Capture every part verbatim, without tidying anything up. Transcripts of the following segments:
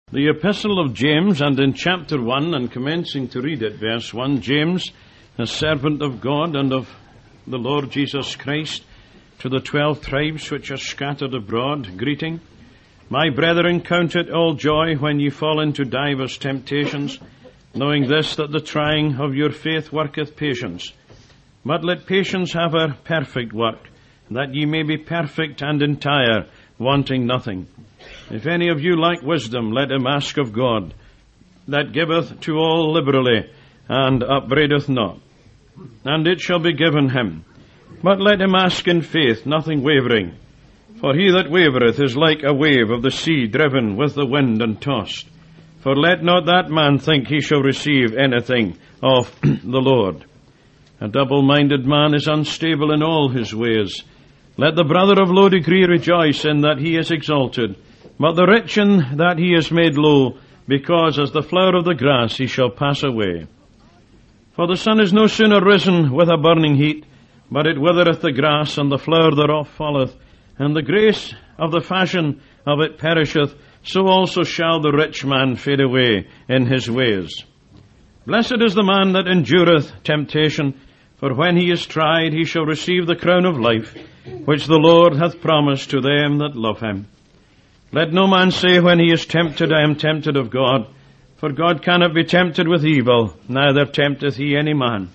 The Epistle of James, and in chapter one, and commencing to read it, verse one, James, a servant of God and of the Lord Jesus Christ, to the twelve tribes which are scattered abroad, greeting. My brethren, count it all joy when ye fall into divers temptations, knowing this, that the trying of your faith worketh patience. But let patience have her perfect work, that ye may be perfect and entire, wanting nothing. If any of you lack wisdom, let him ask of God, that giveth to all liberally, and upbraideth not, and it shall be given him. But let him ask in faith, nothing wavering. For he that wavereth is like a wave of the sea, driven with the wind and tossed. For let not that man think he shall receive anything of the Lord. A double-minded man is unstable in all his ways. Let the brother of low degree rejoice in that he is exalted, but the rich in that he is made low, because as the flower of the grass he shall pass away. For the sun is no sooner risen with a burning heat, but it withereth the grass, and the flower thereof falleth, and the grace of the fashion of it perisheth, so also shall the rich man fade away in his ways. Blessed is the man that endureth temptation, for when he is tried he shall receive the crown of life, which the Lord hath promised to them that love him. Let no man say when he is tempted, I am tempted of God, for God cannot be tempted with evil, neither tempteth he any man.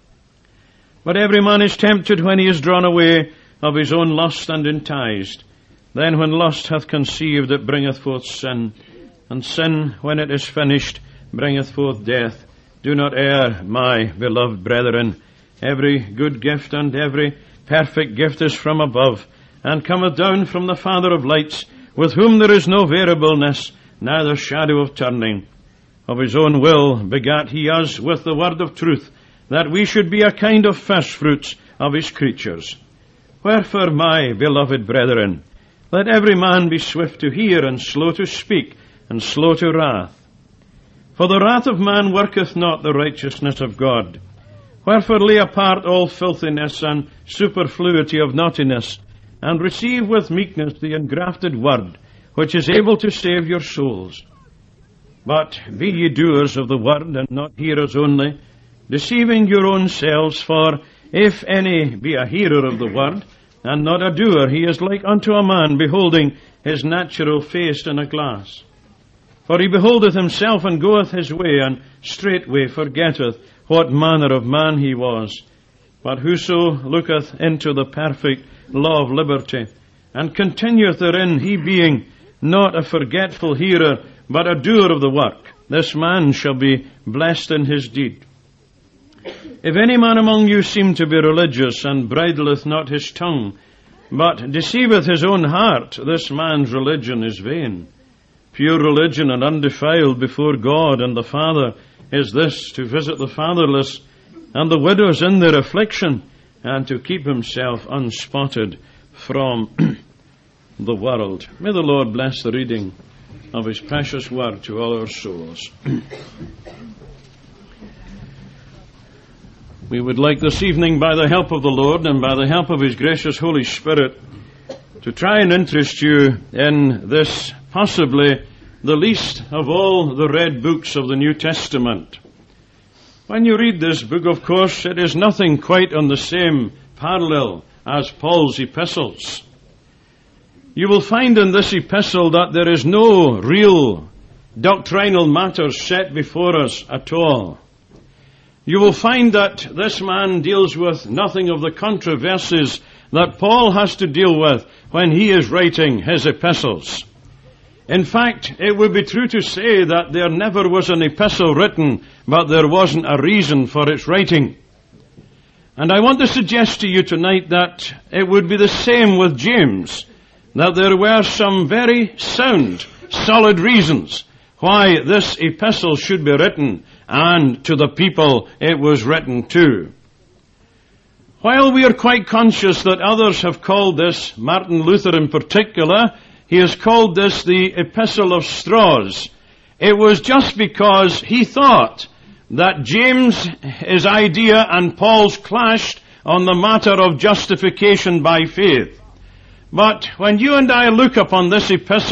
But every man is tempted when he is drawn away of his own lust and enticed. Then when lust hath conceived, it bringeth forth sin, and sin, when it is finished, bringeth forth death. Do not err, my beloved brethren. Every good gift and every perfect gift is from above, and cometh down from the Father of lights, with whom there is no variableness, neither shadow of turning. Of his own will begat he us with the word of truth, that we should be a kind of firstfruits of his creatures. Wherefore, my beloved brethren, let every man be swift to hear, and slow to speak, and slow to wrath. For the wrath of man worketh not the righteousness of God. Wherefore lay apart all filthiness and superfluity of naughtiness, and receive with meekness the engrafted word, which is able to save your souls. But be ye doers of the word, and not hearers only, deceiving your own selves. For if any be a hearer of the word, and not a doer, he is like unto a man beholding his natural face in a glass. For he beholdeth himself, and goeth his way, and straightway forgetteth what manner of man he was. But whoso looketh into the perfect law of liberty, and continueth therein, he being not a forgetful hearer, but a doer of the work, this man shall be blessed in his deed. If any man among you seem to be religious, and bridleth not his tongue, but deceiveth his own heart, this man's religion is vain. Pure religion and undefiled before God and the Father is this, to visit the fatherless and the widows in their affliction, and to keep himself unspotted from the world. May the Lord bless the reading of his precious word to all our souls. We would like this evening, by the help of the Lord and by the help of his gracious Holy Spirit, to try and interest you in this, possibly the least of all the read books of the New Testament. When you read this book, of course, it is nothing quite on the same parallel as Paul's epistles. You will find in this epistle that there is no real doctrinal matters set before us at all. You will find that this man deals with nothing of the controversies that Paul has to deal with when he is writing his epistles. In fact, it would be true to say that there never was an epistle written, but there wasn't a reason for its writing. And I want to suggest to you tonight that it would be the same with James, that there were some very sound, solid reasons why this epistle should be written, and to the people it was written to. While we are quite conscious that others have called this, Martin Luther in particular, he has called this the Epistle of Straws, it was just because he thought that James' his idea and Paul's clashed on the matter of justification by faith. But when you and I look upon this epistle,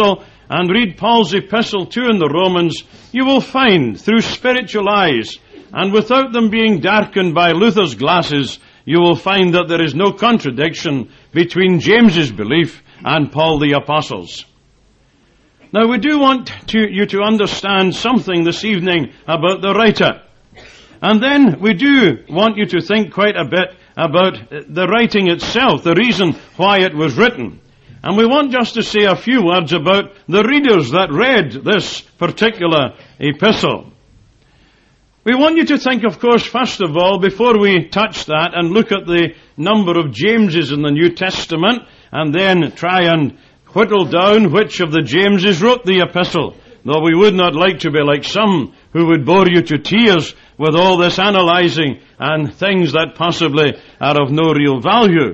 and read Paul's epistle too in the Romans, you will find through spiritual eyes, and without them being darkened by Luther's glasses, you will find that there is no contradiction between James's belief and Paul the Apostle's. Now we do want to, you to understand something this evening about the writer. And then we do want you to think quite a bit about the writing itself, the reason why it was written. And we want just to say a few words about the readers that read this particular epistle. We want you to think, of course, first of all, before we touch that and look at the number of Jameses in the New Testament, and then try and whittle down which of the Jameses wrote the epistle, though we would not like to be like some who would bore you to tears with all this analyzing and things that possibly are of no real value.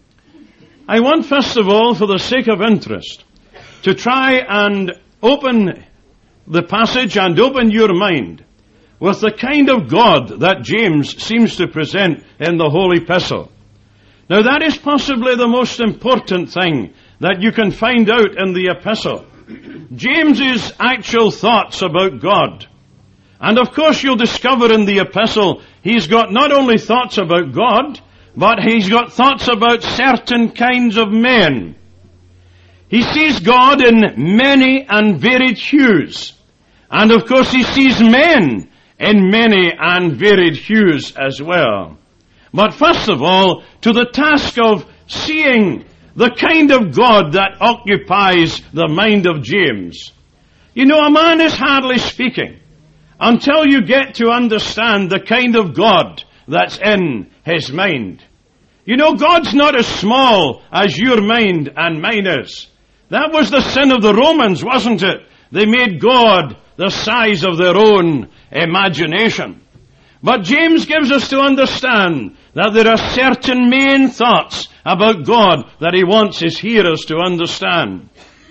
I want, first of all, for the sake of interest, to try and open the passage and open your mind with the kind of God that James seems to present in the whole epistle. Now that is possibly the most important thing that you can find out in the epistle. James's actual thoughts about God. And of course you'll discover in the epistle he's got not only thoughts about God, but he's got thoughts about certain kinds of men. He sees God in many and varied hues. And of course he sees men in many and varied hues as well. But first of all, to the task of seeing the kind of God that occupies the mind of James. You know, a man is hardly speaking until you get to understand the kind of God that's in his mind. You know, God's not as small as your mind and mine is. That was the sin of the Romans, wasn't it? They made God the size of their own imagination. But James gives us to understand that there are certain main thoughts about God that he wants his hearers to understand.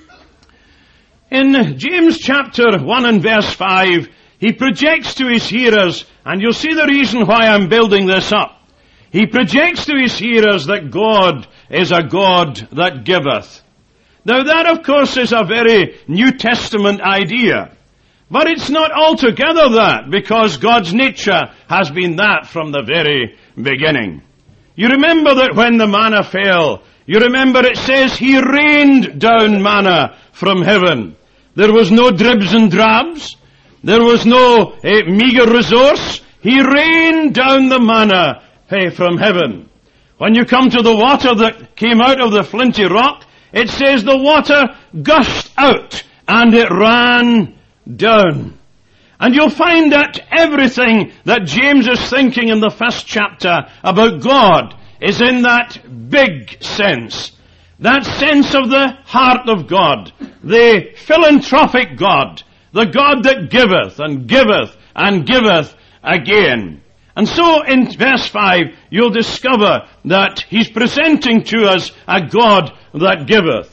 In James chapter one and verse five, he projects to his hearers, and you'll see the reason why I'm building this up. He projects to his hearers that God is a God that giveth. Now that, of course, is a very New Testament idea. But it's not altogether that, because God's nature has been that from the very beginning. You remember that when the manna fell, you remember it says he rained down manna from heaven. There was no dribs and drabs. There was no eh, meager resource. He rained down the manna eh, from heaven. When you come to the water that came out of the flinty rock, it says the water gushed out and it ran down. And you'll find that everything that James is thinking in the first chapter about God is in that big sense. That sense of the heart of God, the philanthropic God, the God that giveth and giveth and giveth again. And so in verse five, you'll discover that he's presenting to us a God that giveth.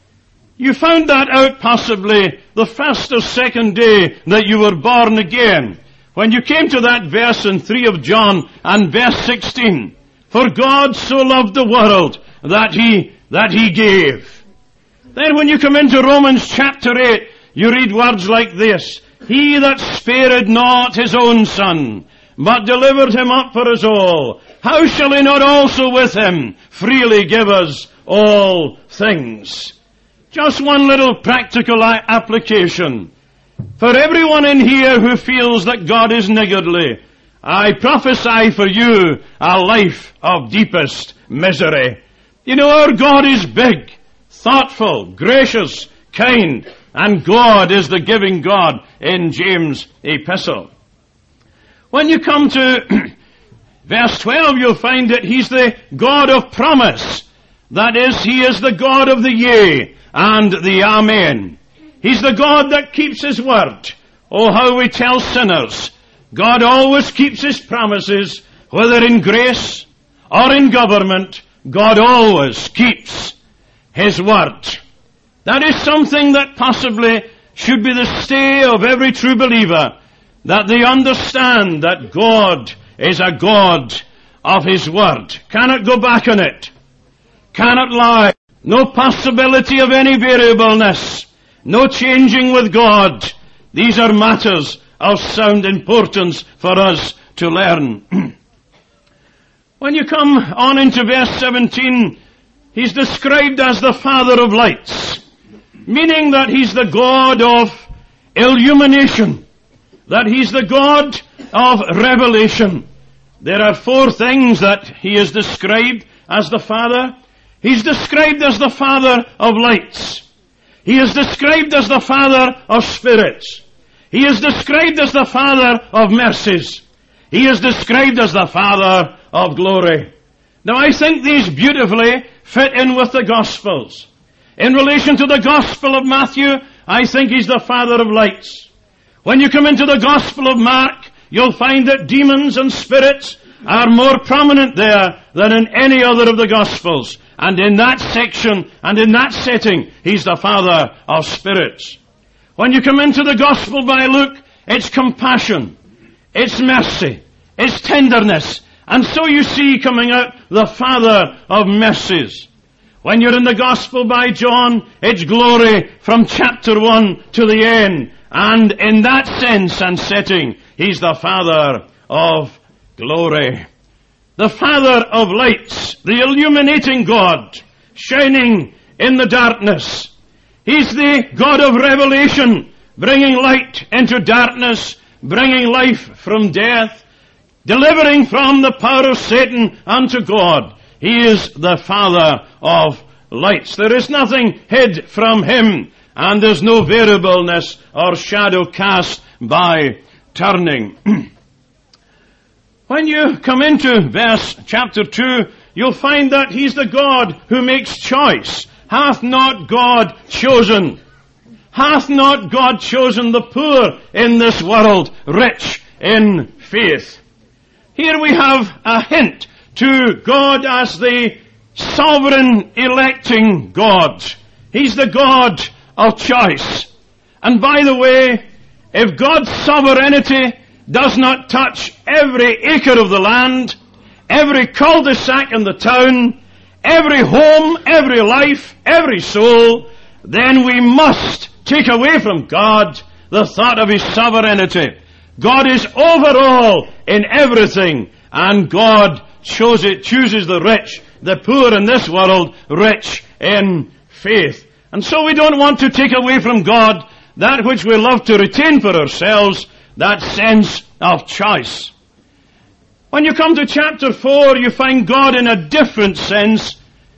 You found that out possibly the first or second day that you were born again, when you came to that verse in three of John and verse sixteen. For God so loved the world that he, that he gave. Then when you come into Romans chapter eight, you read words like this. He that spared not his own son, but delivered him up for us all, how shall he not also with him freely give us all things? Just one little practical application. For everyone in here who feels that God is niggardly, I prophesy for you a life of deepest misery. You know, our God is big, thoughtful, gracious, kind, and God is the giving God in James' epistle. When you come to verse twelve, you'll find that he's the God of promise. That is, he is the God of the yea and the amen. He's the God that keeps his word. Oh, how we tell sinners, God always keeps his promises, whether in grace or in government, God always keeps his word. That is something that possibly should be the stay of every true believer, that they understand that God is a God of his word. Cannot go back on it. Cannot lie. No possibility of any variableness. No changing with God. These are matters of sound importance for us to learn. When you come on into verse seventeen, he's described as the Father of lights, meaning that he's the God of illumination, that he's the God of revelation. There are four things that he is described as the Father. He's described as the Father of lights. He is described as the Father of spirits. He is described as the Father of mercies. He is described as the Father of glory. Now I think these beautifully fit in with the Gospels. In relation to the Gospel of Matthew, I think he's the Father of lights. When you come into the Gospel of Mark, you'll find that demons and spirits are more prominent there than in any other of the Gospels. And in that section and in that setting, he's the Father of spirits. When you come into the Gospel by Luke, it's compassion, it's mercy, it's tenderness. And so you see coming out the Father of mercies. When you're in the Gospel by John, it's glory from chapter one to the end. And in that sense and setting, he's the Father of glory. The Father of lights, the illuminating God, shining in the darkness. He's the God of revelation, bringing light into darkness, bringing life from death, delivering from the power of Satan unto God. He is the Father of lights. There is nothing hid from him, and there's no variableness or shadow cast by turning. When you come into verse chapter two, you'll find that he's the God who makes choice. Hath not God chosen? Hath not God chosen the poor in this world, rich in faith? Here we have a hint to God as the sovereign electing God. He's the God of choice. And by the way, if God's sovereignty does not touch every acre of the land, every cul-de-sac in the town, every home, every life, every soul, then we must take away from God the thought of his sovereignty. God is over all in everything, and God chooses, chooses the rich, the poor in this world, rich in faith. And so we don't want to take away from God that which we love to retain for ourselves, that sense of choice. When you come to chapter four, you find God in a different sense.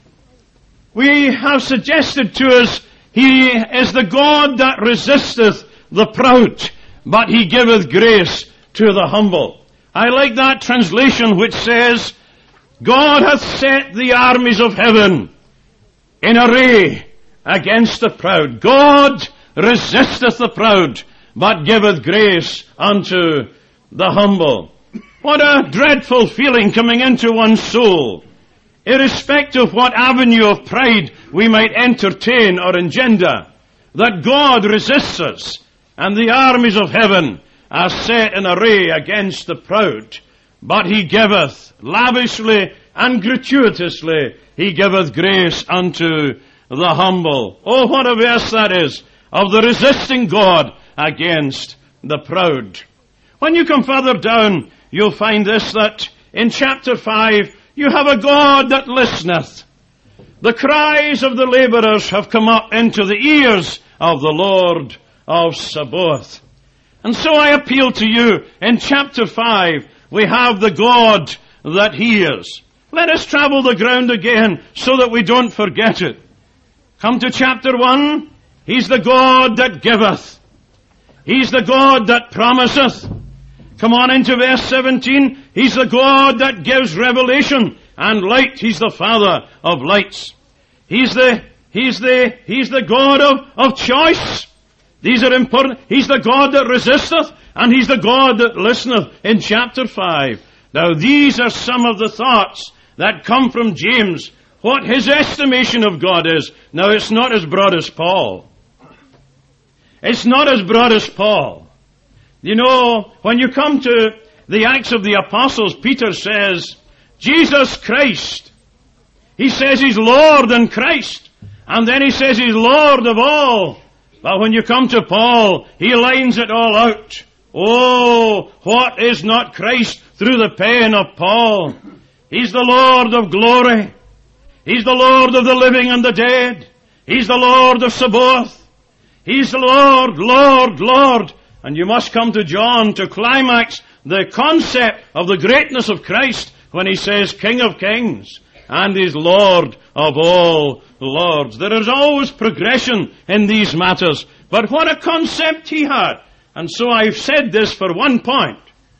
We have suggested to us, he is the God that resisteth the proud, but he giveth grace to the humble. I like that translation which says, God hath set the armies of heaven in array against the proud. God resisteth the proud, but giveth grace unto the humble. What a dreadful feeling coming into one's soul, irrespective of what avenue of pride we might entertain or engender, that God resists us, and the armies of heaven are set in array against the proud. But he giveth lavishly and gratuitously, he giveth grace unto the humble. Oh, what a verse that is, of the resisting God against the proud. When you come further down, you'll find this, that in chapter five, you have a God that listeneth. The cries of the laborers have come up into the ears of the Lord of Sabaoth. And so I appeal to you, in chapter five, we have the God that hears. Let us travel the ground again so that we don't forget it. Come to chapter one, he's the God that giveth. He's the God that promiseth. Come on into verse seventeen, he's the God that gives revelation and light. He's the Father of lights. He's the, he's the, he's the God of, of choice. These are important. He's the God that resisteth, and he's the God that listeneth in chapter five. Now these are some of the thoughts that come from James, what his estimation of God is. Now it's not as broad as Paul. It's not as broad as Paul. You know, when you come to the Acts of the Apostles, Peter says, Jesus Christ. He says he's Lord and Christ. And then he says he's Lord of all. But when you come to Paul, he lines it all out. Oh, what is not Christ through the pen of Paul? He's the Lord of glory. He's the Lord of the living and the dead. He's the Lord of Sabaoth. He's the Lord, Lord, Lord. And you must come to John to climax the concept of the greatness of Christ when he says King of Kings and is Lord of all lords. There is always progression in these matters. But what a concept he had. And so I've said this for one point.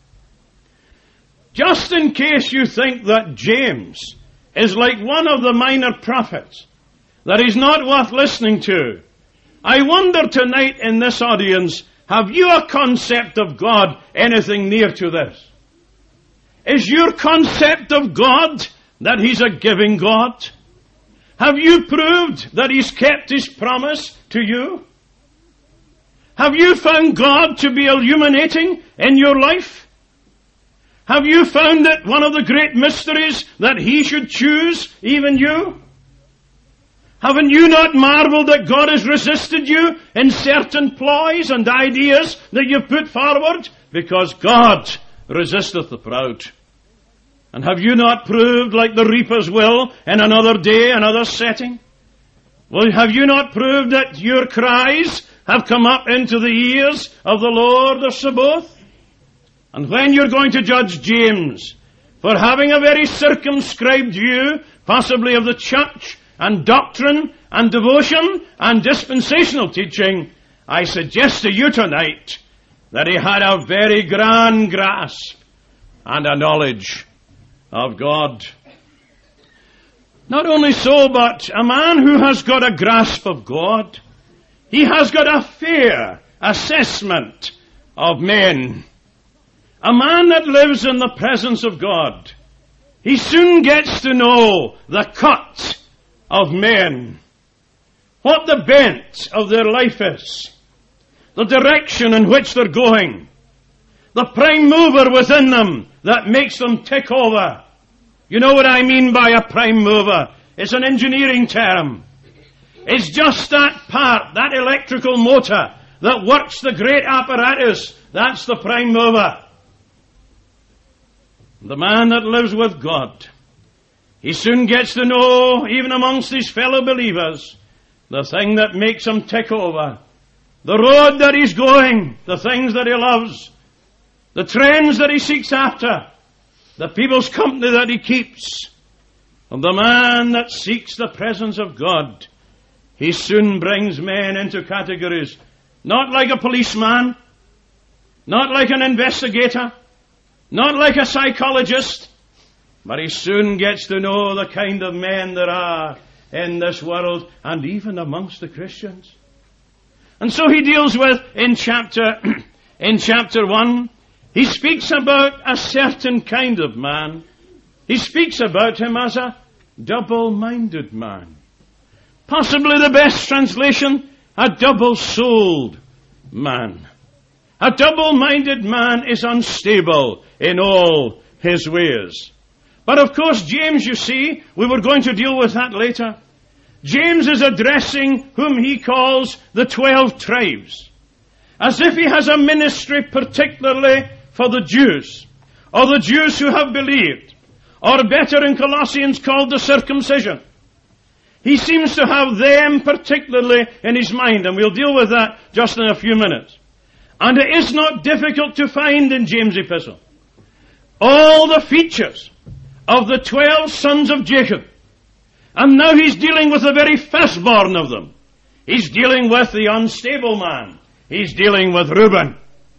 Just in case you think that James is like one of the minor prophets, that he's not worth listening to, I wonder tonight in this audience, have you a concept of God anything near to this? Is your concept of God that he's a giving God? Have you proved that he's kept his promise to you? Have you found God to be illuminating in your life? Have you found it one of the great mysteries that he should choose even you? Haven't you not marveled that God has resisted you in certain ploys and ideas that you've put forward? Because God resisteth the proud. And have you not proved, like the reapers will, in another day, another setting? Well, have you not proved that your cries have come up into the ears of the Lord of Sabaoth? And when you're going to judge James for having a very circumscribed view, possibly of the church, and doctrine, and devotion, and dispensational teaching, I suggest to you tonight that he had a very grand grasp and a knowledge of God. Not only so, but a man who has got a grasp of God, he has got a fair assessment of men. A man that lives in the presence of God, he soon gets to know the cut of men, what the bent of their life is, the direction in which they're going, the prime mover within them that makes them tick over. You know what I mean by a prime mover? It's an engineering term. It's just that part, that electrical motor that works the great apparatus. That's the prime mover. The man that lives with God, he soon gets to know, even amongst his fellow believers, the thing that makes him tick over, the road that he's going, the things that he loves, the trends that he seeks after, the people's company that he keeps. And the man that seeks the presence of God, he soon brings men into categories, not like a policeman, not like an investigator, not like a psychologist, but he soon gets to know the kind of men there are in this world and even amongst the Christians. And so he deals with, in chapter, in chapter one, he speaks about a certain kind of man. He speaks about him as a double-minded man. Possibly the best translation, a double-souled man. A double-minded man is unstable in all his ways. But of course, James, you see, we were going to deal with that later. James is addressing whom he calls the twelve tribes, as if he has a ministry particularly for the Jews, or the Jews who have believed, or better in Colossians called the circumcision. He seems to have them particularly in his mind, and we'll deal with that just in a few minutes. And it is not difficult to find in James' epistle all the features of the twelve sons of Jacob. And now he's dealing with the very firstborn of them. He's dealing with the unstable man. He's dealing with Reuben.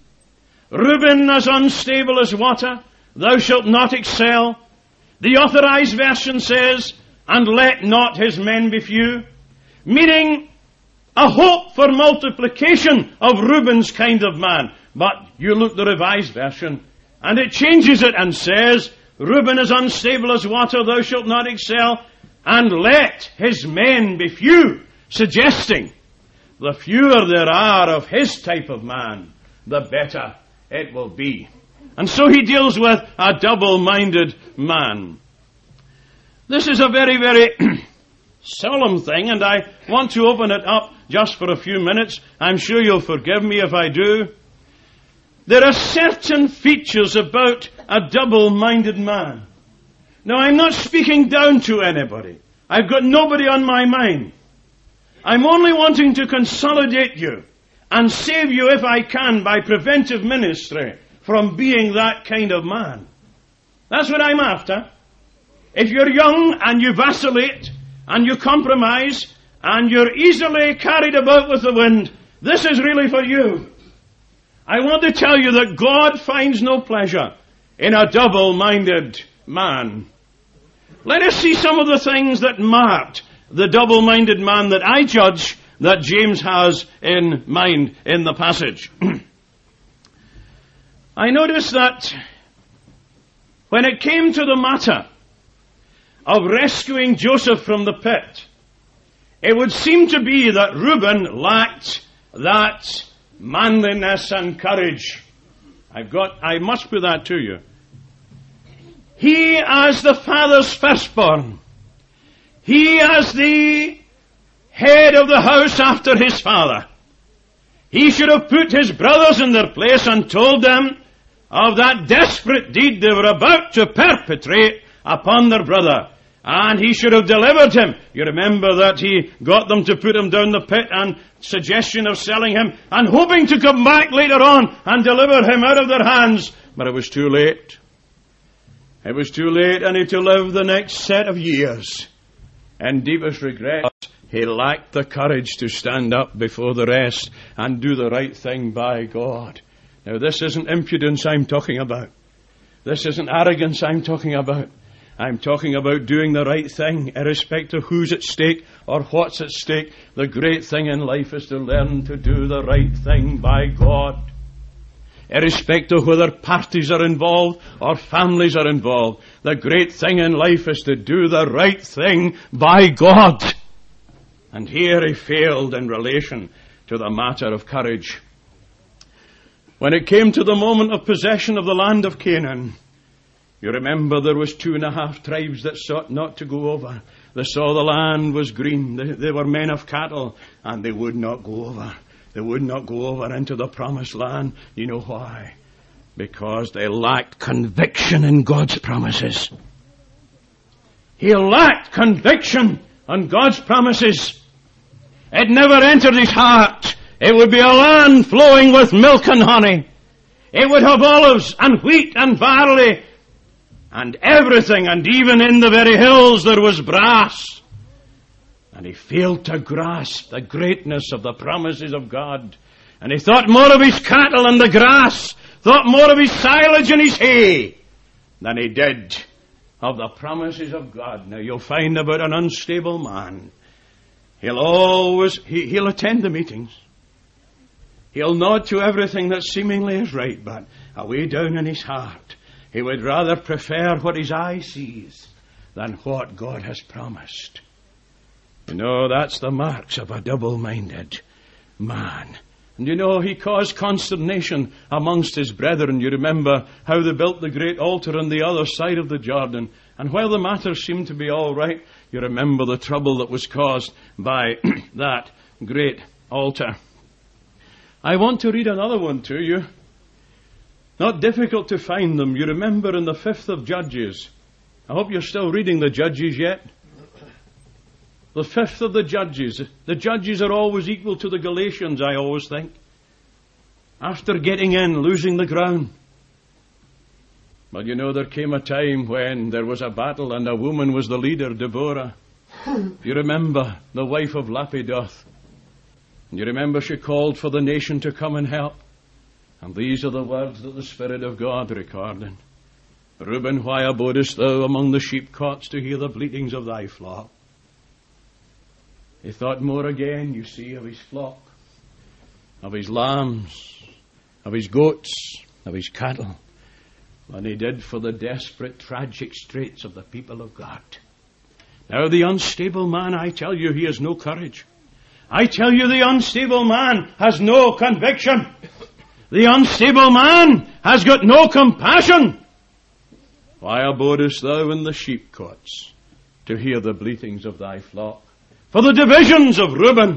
Reuben as unstable as water, thou shalt not excel. The Authorized Version says, and let not his men be few. Meaning a hope for multiplication of Reuben's kind of man. But you look at the Revised Version, and it changes it and says, Reuben is unstable as water, thou shalt not excel, and let his men be few, suggesting the fewer there are of his type of man, the better it will be. And so he deals with a double-minded man. This is a very, very solemn thing, and I want to open it up just for a few minutes. I'm sure you'll forgive me if I do. There are certain features about a double-minded man. Now, I'm not speaking down to anybody. I've got nobody on my mind. I'm only wanting to consolidate you and save you, if I can, by preventive ministry from being that kind of man. That's what I'm after. If you're young and you vacillate and you compromise and you're easily carried about with the wind, this is really for you. I want to tell you that God finds no pleasure in a double-minded man. Let us see some of the things that marked the double-minded man that I judge that James has in mind in the passage. I noticed that when it came to the matter of rescuing Joseph from the pit, it would seem to be that Reuben lacked that manliness and courage. I've got, I must put that to you. He, as the father's firstborn, he, as the head of the house after his father, he should have put his brothers in their place and told them of that desperate deed they were about to perpetrate upon their brother. And he should have delivered him. You remember that he got them to put him down the pit and suggestion of selling him and hoping to come back later on and deliver him out of their hands. But it was too late. It was too late, and he had to live the next set of years in deepest regret. He lacked the courage to stand up before the rest and do the right thing by God. Now, this isn't impudence I'm talking about. This isn't arrogance I'm talking about. I'm talking about doing the right thing, irrespective of who's at stake or what's at stake. The great thing in life is to learn to do the right thing by God. Irrespective of whether parties are involved or families are involved, the great thing in life is to do the right thing by God. And here he failed in relation to the matter of courage. When it came to the moment of possession of the land of Canaan, you remember there was two and a half tribes that sought not to go over. They saw the land was green. They, they were men of cattle, and they would not go over. They would not go over into the promised land. You know why? Because they lacked conviction in God's promises. He lacked conviction on God's promises. It never entered his heart. It would be a land flowing with milk and honey. It would have olives and wheat and barley and everything, and even in the very hills there was brass. And he failed to grasp the greatness of the promises of God. And he thought more of his cattle and the grass, thought more of his silage and his hay, than he did of the promises of God. Now you'll find about an unstable man, he'll always, he, he'll attend the meetings. He'll nod to everything that seemingly is right, but away down in his heart, he would rather prefer what his eye sees than what God has promised. You know, that's the marks of a double-minded man. And you know, he caused consternation amongst his brethren. You remember how they built the great altar on the other side of the Jordan. And while the matter seemed to be all right, you remember the trouble that was caused by that great altar. I want to read another one to you. Not difficult to find them. You remember in the fifth of Judges. I hope you're still reading the Judges yet. The fifth of the Judges. The Judges are always equal to the Galatians, I always think. After getting in, losing the ground. Well, you know, there came a time when there was a battle and a woman was the leader, Deborah. You remember the wife of Lapidoth. You remember she called for the nation to come and help. And these are the words that the Spirit of God recorded. Reuben, why abodest thou among the sheepcotes to hear the bleatings of thy flock? He thought more again, you see, of his flock, of his lambs, of his goats, of his cattle, than he did for the desperate, tragic straits of the people of God. Now the unstable man, I tell you, he has no courage. I tell you, the unstable man has no conviction. The unstable man has got no compassion. Why abodest thou in the sheepcotes to hear the bleatings of thy flock? For the divisions of Reuben,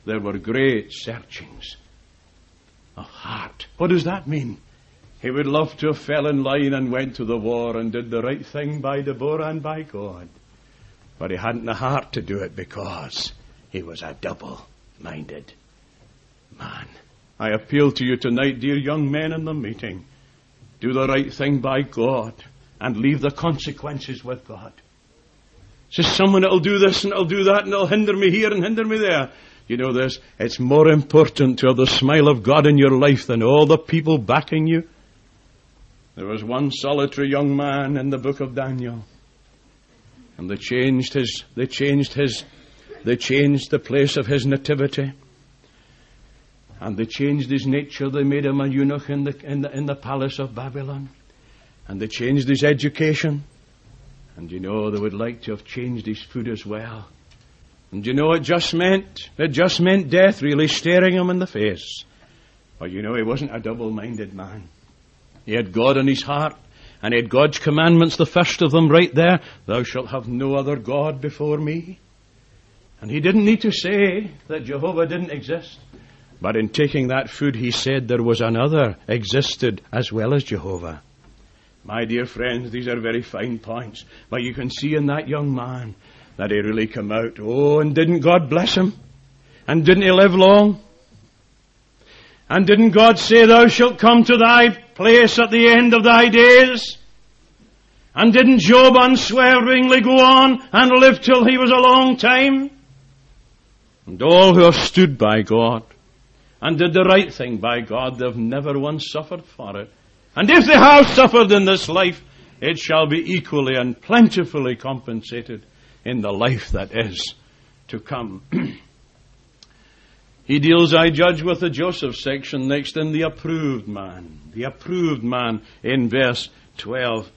there were great searchings of heart. What does that mean? He would love to have fell in line and went to the war and did the right thing by Deborah and by God. But he hadn't the heart to do it because he was a double-minded man. I appeal to you tonight, dear young men in the meeting. Do the right thing by God and leave the consequences with God. It's just someone that'll do this and it'll do that and it'll hinder me here and hinder me there. You know this, it's more important to have the smile of God in your life than all the people backing you. There was one solitary young man in the book of Daniel. And they changed his, they changed his, they changed the place of his nativity. And they changed his nature. They made him a eunuch in the, in the, in the palace of Babylon. And they changed his education. And you know, they would like to have changed his food as well. And you know, it just meant, it just meant death, really, staring him in the face. But you know, he wasn't a double-minded man. He had God in his heart, and he had God's commandments, the first of them right there. Thou shalt have no other God before me. And he didn't need to say that Jehovah didn't exist. But in taking that food, he said there was another existed as well as Jehovah. My dear friends, these are very fine points. But you can see in that young man that he really came out. Oh, and didn't God bless him? And didn't he live long? And didn't God say, thou shalt come to thy place at the end of thy days? And didn't Job unswervingly go on and live till he was a long time? And all who have stood by God and did the right thing by God, they've never once suffered for it. And if they have suffered in this life, it shall be equally and plentifully compensated in the life that is to come. He deals, I judge, with the Joseph section next in the approved man. The approved man in verse twelve.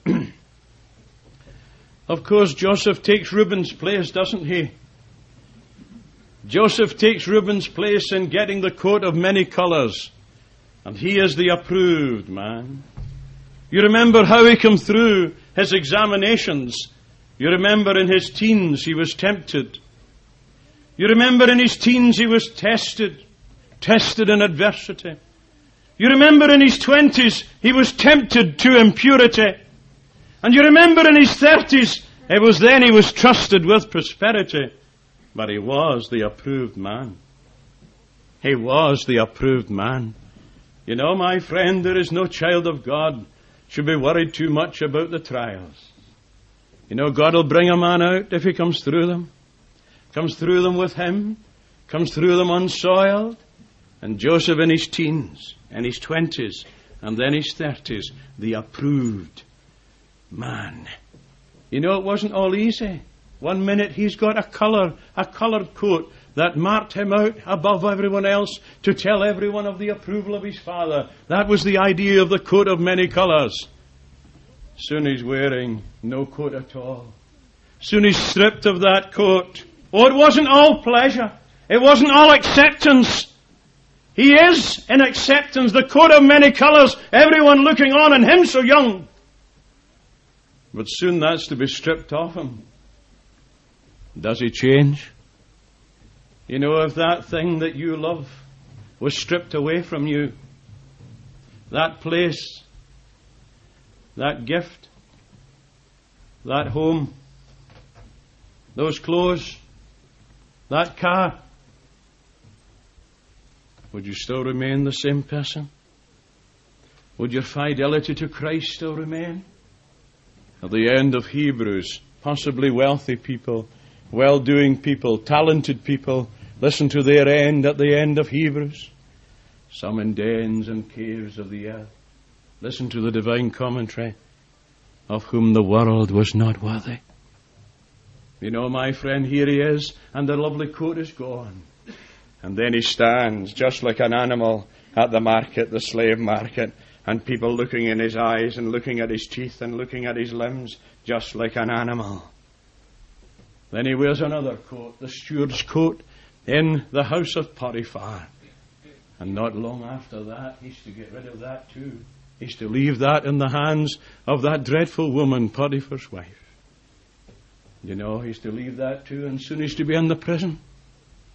Of course, Joseph takes Reuben's place, doesn't he? Joseph takes Reuben's place in getting the coat of many colors. And he is the approved man. You remember how he came through his examinations. You remember in his teens he was tempted. You remember in his teens he was tested. Tested in adversity. You remember in his twenties he was tempted to impurity. And you remember in his thirties it was then he was trusted with prosperity. But he was the approved man. He was the approved man. You know, my friend, there is no child of God should be worried too much about the trials. You know, God will bring a man out if he comes through them. Comes through them with him. Comes through them unsoiled. And Joseph in his teens, in his twenties, and then his thirties, the approved man. You know, it wasn't all easy. One minute he's got a colour, a coloured coat that marked him out above everyone else to tell everyone of the approval of his father. That was the idea of the coat of many colours. Soon he's wearing no coat at all. Soon he's stripped of that coat. Oh, it wasn't all pleasure. It wasn't all acceptance. He is in acceptance, the coat of many colours, everyone looking on and him so young. But soon that's to be stripped off him. Does he change? You know, if that thing that you love was stripped away from you, that place, that gift, that home, those clothes, that car, would you still remain the same person? Would your fidelity to Christ still remain? At the end of Hebrews, possibly wealthy people, well-doing people, talented people, listen to their end at the end of Hebrews. Some in dens and caves of the earth. Listen to the divine commentary, of whom the world was not worthy. You know, my friend, here he is, and the lovely coat is gone. And then he stands just like an animal at the market, the slave market, and people looking in his eyes and looking at his teeth and looking at his limbs just like an animal. Then he wears another coat, the steward's coat, in the house of Potiphar. And not long after that, he's to get rid of that too. He's to leave that in the hands of that dreadful woman, Potiphar's wife. You know, he's to leave that too, and soon he's to be in the prison.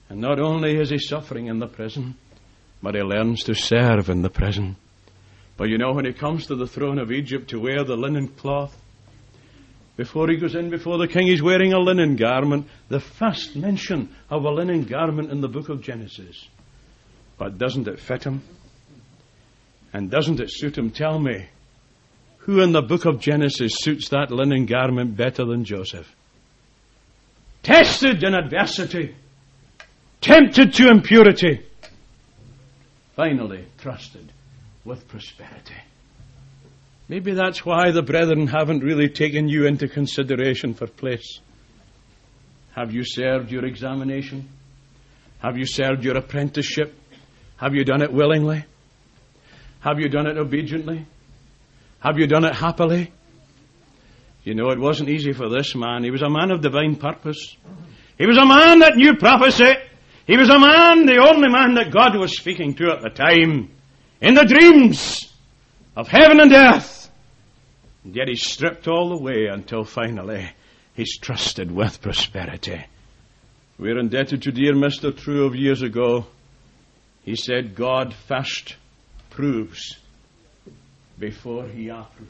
And not only is he suffering in the prison, but he learns to serve in the prison. But you know, when he comes to the throne of Egypt to wear the linen cloth, before he goes in before the king, he's wearing a linen garment. The first mention of a linen garment in the book of Genesis. But doesn't it fit him? And doesn't it suit him? Tell me, who in the book of Genesis suits that linen garment better than Joseph? Tested in adversity, tempted to impurity, finally trusted with prosperity. Maybe that's why the brethren haven't really taken you into consideration for place. Have you served your examination? Have you served your apprenticeship? Have you done it willingly? Have you done it obediently? Have you done it happily? You know, it wasn't easy for this man. He was a man of divine purpose. He was a man that knew prophecy. He was a man, the only man that God was speaking to at the time, in the dreams of heaven and earth. And yet he's stripped all the way until finally he's trusted with prosperity. We're indebted to dear Mister True of years ago. He said, God first proves before he approves.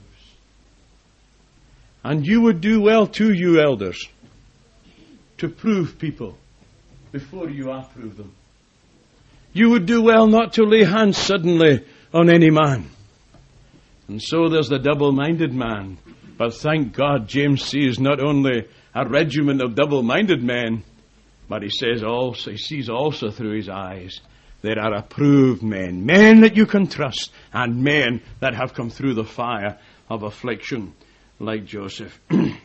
And you would do well too, you elders, to prove people before you approve them. You would do well not to lay hands suddenly on any man. And so there's the double-minded man. But thank God James sees not only a regiment of double-minded men, but he says also, he sees also through his eyes, there are approved men, men that you can trust, and men that have come through the fire of affliction, like Joseph.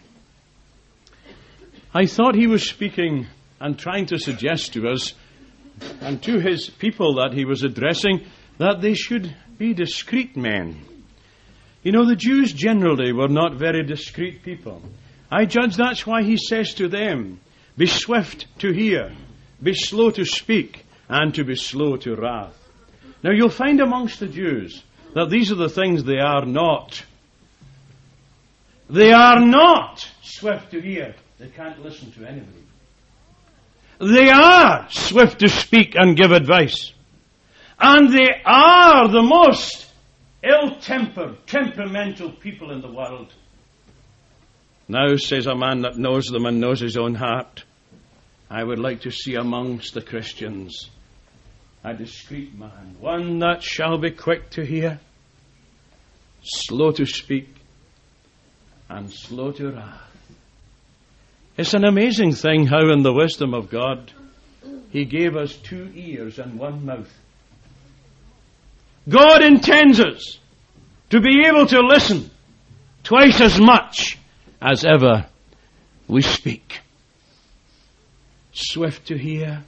I thought he was speaking and trying to suggest to us and to his people that he was addressing that they should be discreet men. You know, the Jews generally were not very discreet people. I judge that's why he says to them, be swift to hear, be slow to speak, and to be slow to wrath. Now you'll find amongst the Jews that these are the things they are not. They are not swift to hear. They can't listen to anybody. They are swift to speak and give advice. And they are the most ill-tempered, temperamental people in the world. Now, says a man that knows them and knows his own heart, I would like to see amongst the Christians a discreet man, one that shall be quick to hear, slow to speak, and slow to wrath. It's an amazing thing how in the wisdom of God he gave us two ears and one mouth. God intends us to be able to listen twice as much as ever we speak. Swift to hear,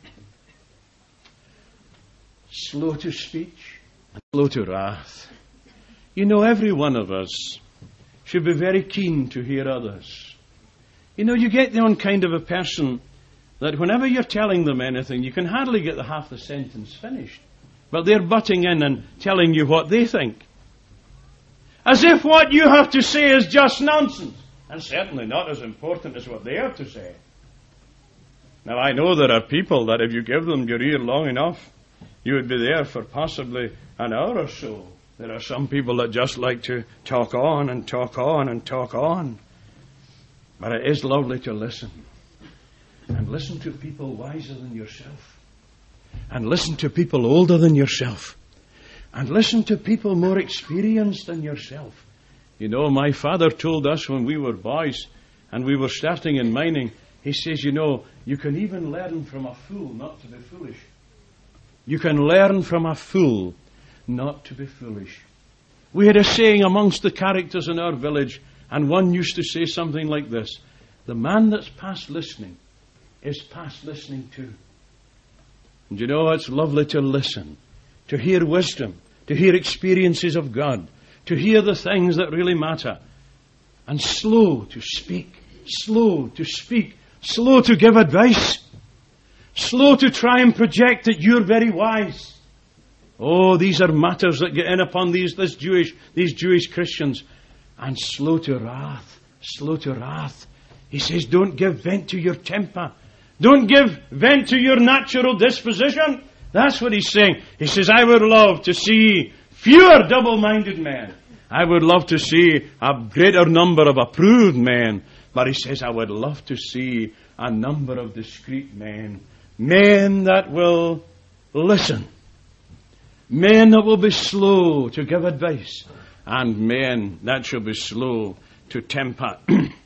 slow to speech, and slow to wrath. You know, every one of us should be very keen to hear others. You know, you get the one kind of a person that whenever you're telling them anything, you can hardly get the half the sentence finished. But they're butting in and telling you what they think. As if what you have to say is just nonsense. And certainly not as important as what they have to say. Now, I know there are people that if you give them your ear long enough, you would be there for possibly an hour or so. There are some people that just like to talk on and talk on and talk on. But it is lovely to listen. And listen to people wiser than yourself. And listen to people older than yourself. And listen to people more experienced than yourself. You know, my father told us when we were boys and we were starting in mining, he says, you know, you can even learn from a fool not to be foolish. You can learn from a fool not to be foolish. We had a saying amongst the characters in our village, and one used to say something like this: the man that's past listening is past listening too. And you know, it's lovely to listen, to hear wisdom, to hear experiences of God, to hear the things that really matter, and slow to speak, slow to speak, slow to give advice, slow to try and project that you're very wise. Oh, these are matters that get in upon these this Jewish these Jewish Christians. And slow to wrath, slow to wrath. He says, don't give vent to your temper. Don't give vent to your natural disposition. That's what he's saying. He says, I would love to see fewer double-minded men. I would love to see a greater number of approved men. But he says, I would love to see a number of discreet men. Men that will listen. Men that will be slow to give advice. And men that shall be slow to temper.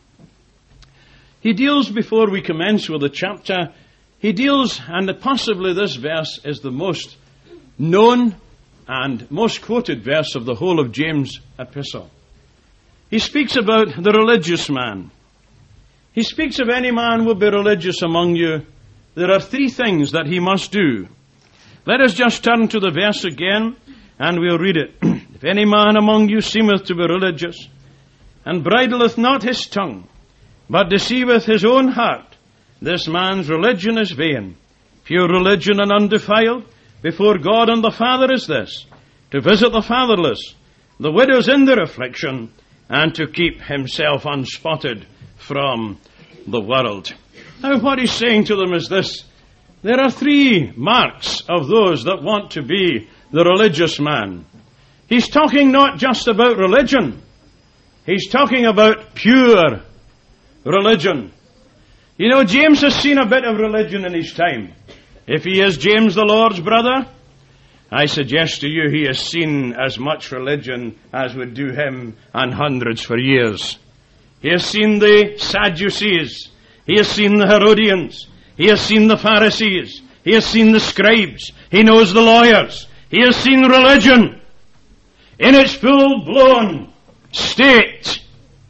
He deals, before we commence with the chapter, he deals, and possibly this verse is the most known and most quoted verse of the whole of James' epistle. He speaks about the religious man. He speaks of any man will be religious among you. There are three things that he must do. Let us just turn to the verse again, and we'll read it. If any man among you seemeth to be religious, and bridleth not his tongue, but deceiveth his own heart, this man's religion is vain. Pure religion and undefiled before God and the Father is this, to visit the fatherless, the widows in their affliction, and to keep himself unspotted from the world. Now what he's saying to them is this. There are three marks of those that want to be the religious man. He's talking not just about religion. He's talking about pure religion. You know, James has seen a bit of religion in his time. If he is James the Lord's brother, I suggest to you he has seen as much religion as would do him and hundreds for years. He has seen the Sadducees. He has seen the Herodians. He has seen the Pharisees. He has seen the scribes. He knows the lawyers. He has seen religion in its full-blown state.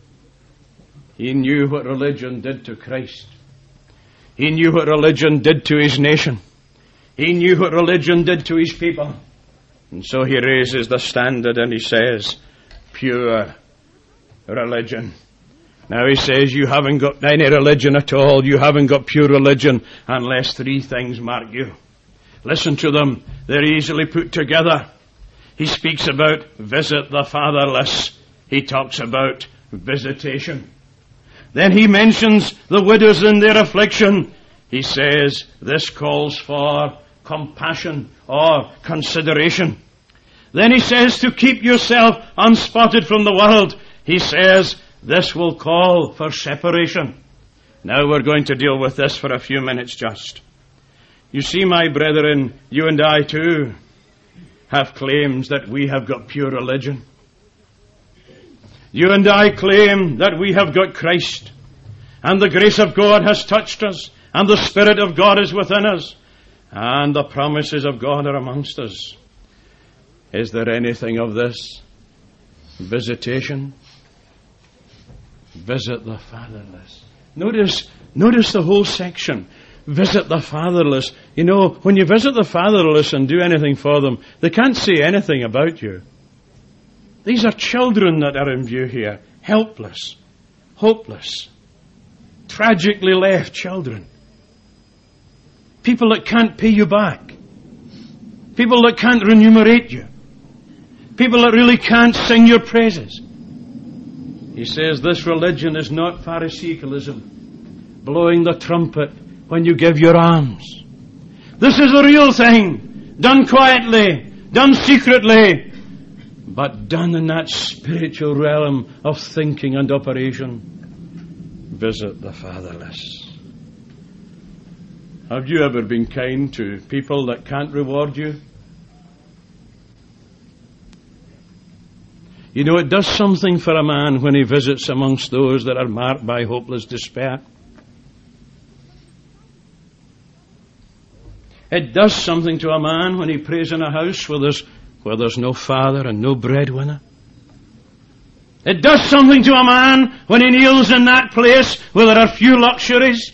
He knew what religion did to Christ. He knew what religion did to his nation. He knew what religion did to his people. And so he raises the standard and he says, pure religion. Now he says, you haven't got any religion at all. You haven't got pure religion unless three things mark you. Listen to them. They're easily put together. He speaks about visit the fatherless. He talks about visitation. Then he mentions the widows in their affliction. He says this calls for compassion or consideration. Then he says to keep yourself unspotted from the world. He says this will call for separation. Now we're going to deal with this for a few minutes just. You see, my brethren, you and I too have claims that we have got pure religion. You and I claim that we have got Christ, and the grace of God has touched us, and the Spirit of God is within us, and the promises of God are amongst us. Is there anything of this? Visitation. Visit the fatherless. Notice, notice the whole section. Visit the fatherless. You know, when you visit the fatherless and do anything for them, they can't say anything about you. These are children that are in view here. Helpless, hopeless, tragically left children. People that can't pay you back. People that can't remunerate you. People that really can't sing your praises. He says this religion is not Pharisaicalism, blowing the trumpet when you give your alms. This is the real thing, done quietly, done secretly, but done in that spiritual realm of thinking and operation. Visit the fatherless. Have you ever been kind to people that can't reward you? You know, it does something for a man when he visits amongst those that are marked by hopeless despair. It does something to a man when he prays in a house where there's, where there's no father and no breadwinner. It does something to a man when he kneels in that place where there are few luxuries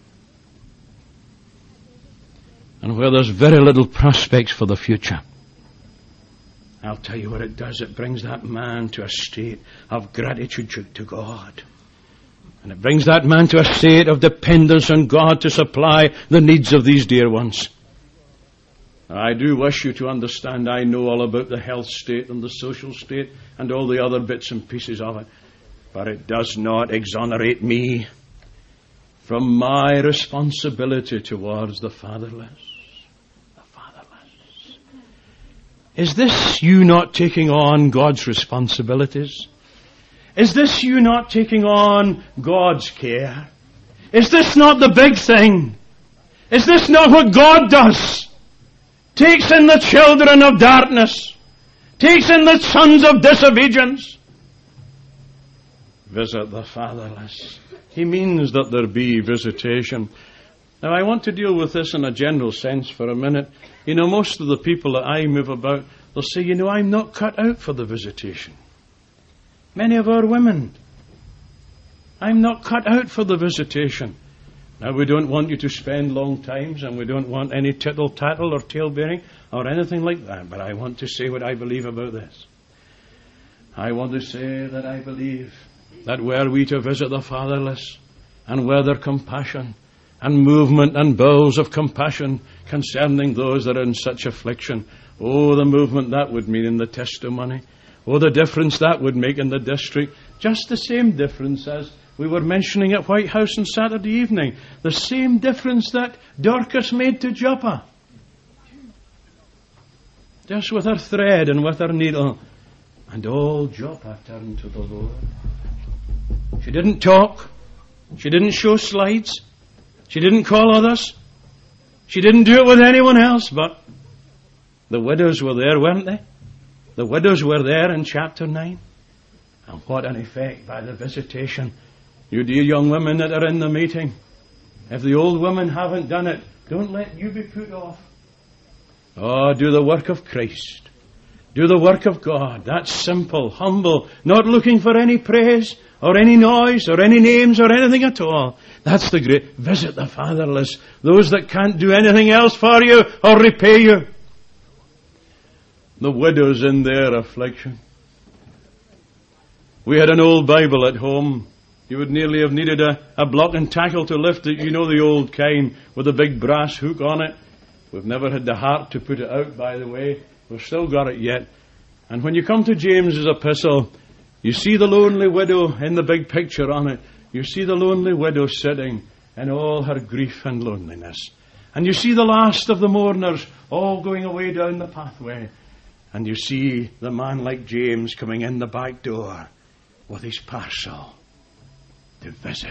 and where there's very little prospects for the future. I'll tell you what it does. It brings that man to a state of gratitude to God. And it brings that man to a state of dependence on God to supply the needs of these dear ones. I do wish you to understand I know all about the health state and the social state and all the other bits and pieces of it. But it does not exonerate me from my responsibility towards the fatherless. The fatherless. Is this you not taking on God's responsibilities? Is this you not taking on God's care? Is this not the big thing? Is this not what God does? Takes in the children of darkness. Takes in the sons of disobedience. Visit the fatherless. He means that there be visitation. Now I want to deal with this in a general sense for a minute. You know, most of the people that I move about, they'll say, you know, I'm not cut out for the visitation. Many of our women, I'm not cut out for the visitation. Now we don't want you to spend long times, and we don't want any tittle-tattle or tale-bearing or anything like that, but I want to say what I believe about this. I want to say that I believe that were we to visit the fatherless and were there compassion and movement and bowels of compassion concerning those that are in such affliction, oh, the movement that would mean in the testimony. Oh, the difference that would make in the district. Just the same difference as we were mentioning at White House on Saturday evening. The same difference that Dorcas made to Joppa. Just with her thread and with her needle. And all Joppa turned to the Lord. She didn't talk. She didn't show slides. She didn't call others. She didn't do it with anyone else, but the widows were there, weren't they? The widows were there in chapter nine. And what an effect by the visitation. You dear young women that are in the meeting, if the old women haven't done it, don't let you be put off. Oh, do the work of Christ. Do the work of God. That's simple, humble, not looking for any praise or any noise or any names or anything at all. That's the great. Visit the fatherless, those that can't do anything else for you or repay you. The widows in their affliction. We had an old Bible at home. You would nearly have needed a, a block and tackle to lift it. You know, the old kind with a big brass hook on it. We've never had the heart to put it out, by the way. We've still got it yet. And when you come to James's epistle, you see the lonely widow in the big picture on it. You see the lonely widow sitting in all her grief and loneliness. And you see the last of the mourners all going away down the pathway. And you see the man like James coming in the back door with his parcel to visit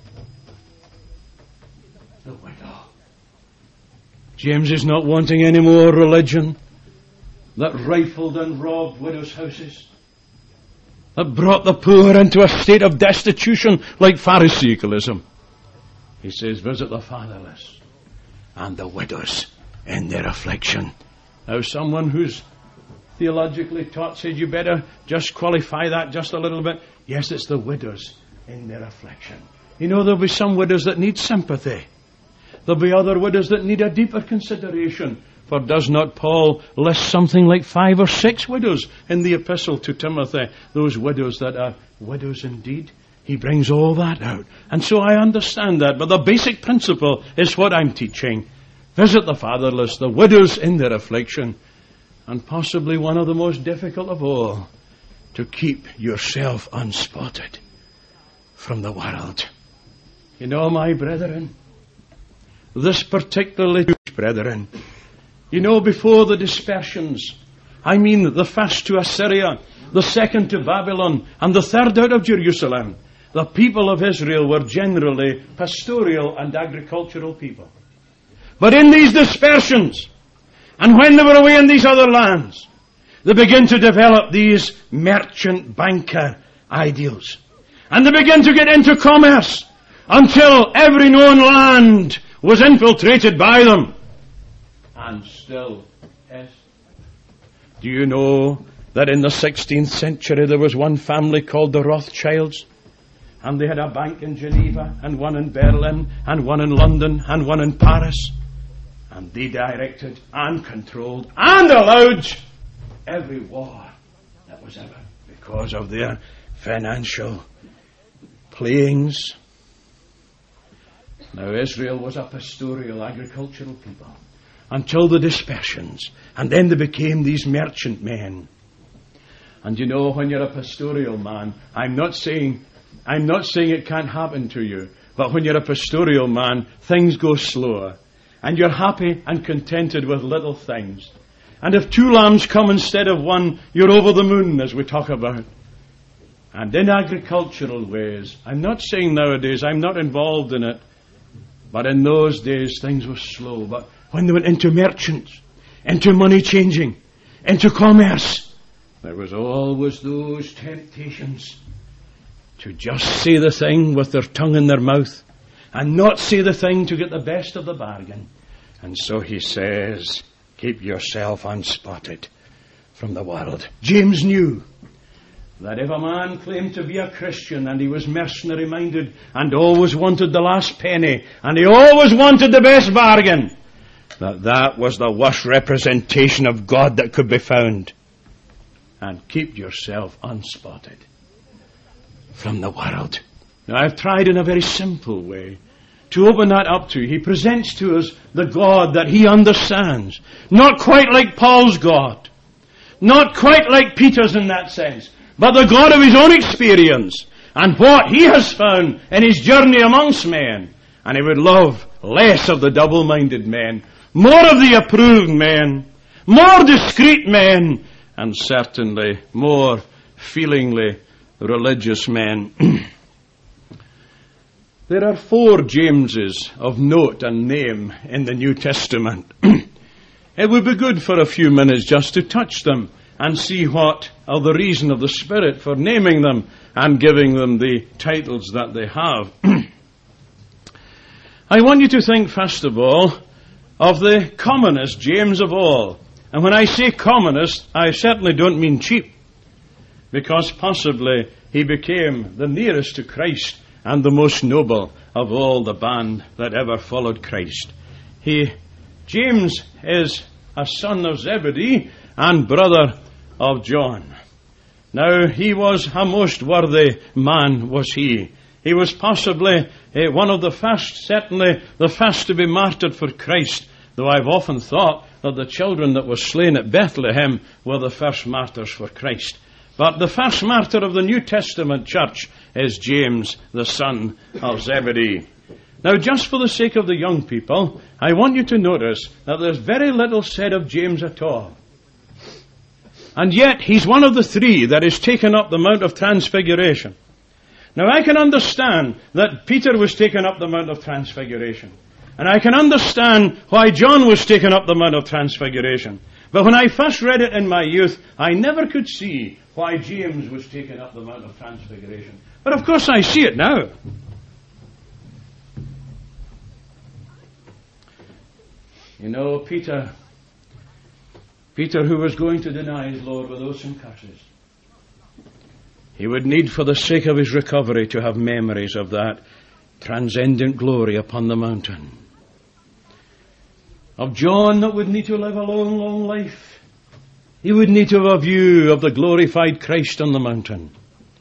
the widow. James is not wanting any more religion that rifled and robbed widows' houses, that brought the poor into a state of destitution like Pharisaicalism. He says, visit the fatherless and the widows in their affliction. Now, someone who's theologically taught says you better just qualify that just a little bit. Yes, it's the widows in their affliction. You know, there'll be some widows that need sympathy. There'll be other widows that need a deeper consideration. For does not Paul list something like five or six widows in the epistle to Timothy? Those widows that are widows indeed. He brings all that out. And so I understand that. But the basic principle is what I'm teaching. Visit the fatherless, the widows in their affliction. And possibly one of the most difficult of all, to keep yourself unspotted from the world. You know, my brethren, this particularly, brethren, you know, before the dispersions, I mean the first to Assyria, the second to Babylon, and the third out of Jerusalem, the people of Israel were generally pastoral and agricultural people. But in these dispersions, and when they were away in these other lands, they begin to develop these merchant banker ideals. And they begin to get into commerce until every known land was infiltrated by them. And still is. Do you know that in the sixteenth century there was one family called the Rothschilds? And they had a bank in Geneva, and one in Berlin, and one in London, and one in Paris. And they directed and controlled and allowed every war that was ever, because of their financial playings. Now Israel was a pastoral, agricultural people until the dispersions. And then they became these merchant men. And you know, when you're a pastoral man, I'm not saying, I'm not saying it can't happen to you. But when you're a pastoral man, things go slower. And you're happy and contented with little things. And if two lambs come instead of one, you're over the moon, as we talk about. And in agricultural ways, I'm not saying nowadays, I'm not involved in it, but in those days things were slow. But when they went into merchants, into money changing, into commerce, there was always those temptations to just say the thing with their tongue in their mouth and not say the thing to get the best of the bargain. And so he says, keep yourself unspotted from the world. James knew that if a man claimed to be a Christian and he was mercenary-minded and always wanted the last penny and he always wanted the best bargain, that that was the worst representation of God that could be found. And keep yourself unspotted from the world. Now, I've tried in a very simple way to open that up to you. He presents to us the God that he understands. Not quite like Paul's God. Not quite like Peter's in that sense. But the God of his own experience and what he has found in his journey amongst men. And he would love less of the double-minded men, more of the approved men, more discreet men, and certainly more feelingly religious men. There are four Jameses of note and name in the New Testament. It would be good for a few minutes just to touch them and see what are the reason of the Spirit for naming them and giving them the titles that they have. I want you to think, first of all, of the commonest James of all. And when I say commonest, I certainly don't mean cheap, because possibly he became the nearest to Christ and the most noble of all the band that ever followed Christ. He, James, is a son of Zebedee and brother of John. Now, he was a most worthy man, was he. He was possibly uh, one of the first, certainly the first to be martyred for Christ, though I've often thought that the children that were slain at Bethlehem were the first martyrs for Christ. But the first martyr of the New Testament church is James, the son of Zebedee. Now, just for the sake of the young people, I want you to notice that there's very little said of James at all. And yet, he's one of the three that is taken up the Mount of Transfiguration. Now, I can understand that Peter was taken up the Mount of Transfiguration. And I can understand why John was taken up the Mount of Transfiguration. But when I first read it in my youth, I never could see why James was taken up the Mount of Transfiguration. But of course I see it now. You know, Peter, Peter who was going to deny his Lord with oaths and curses, he would need for the sake of his recovery to have memories of that transcendent glory upon the mountain. Of John that would need to live a long, long life. He would need to have a view of the glorified Christ on the mountain.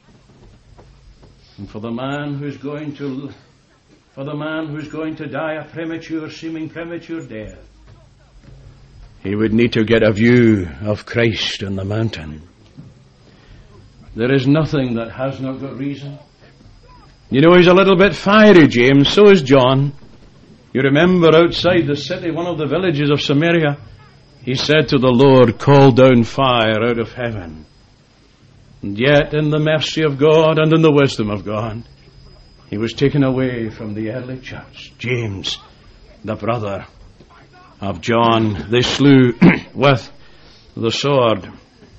And for the man who's going to, for the man who's going to die a premature, seeming premature death, he would need to get a view of Christ on the mountain. There is nothing that has not got reason. You know, he's a little bit fiery, James. So is John. You remember outside the city, one of the villages of Samaria, he said to the Lord, call down fire out of heaven. And yet, in the mercy of God and in the wisdom of God, he was taken away from the early church. James, the brother of John, they slew with the sword.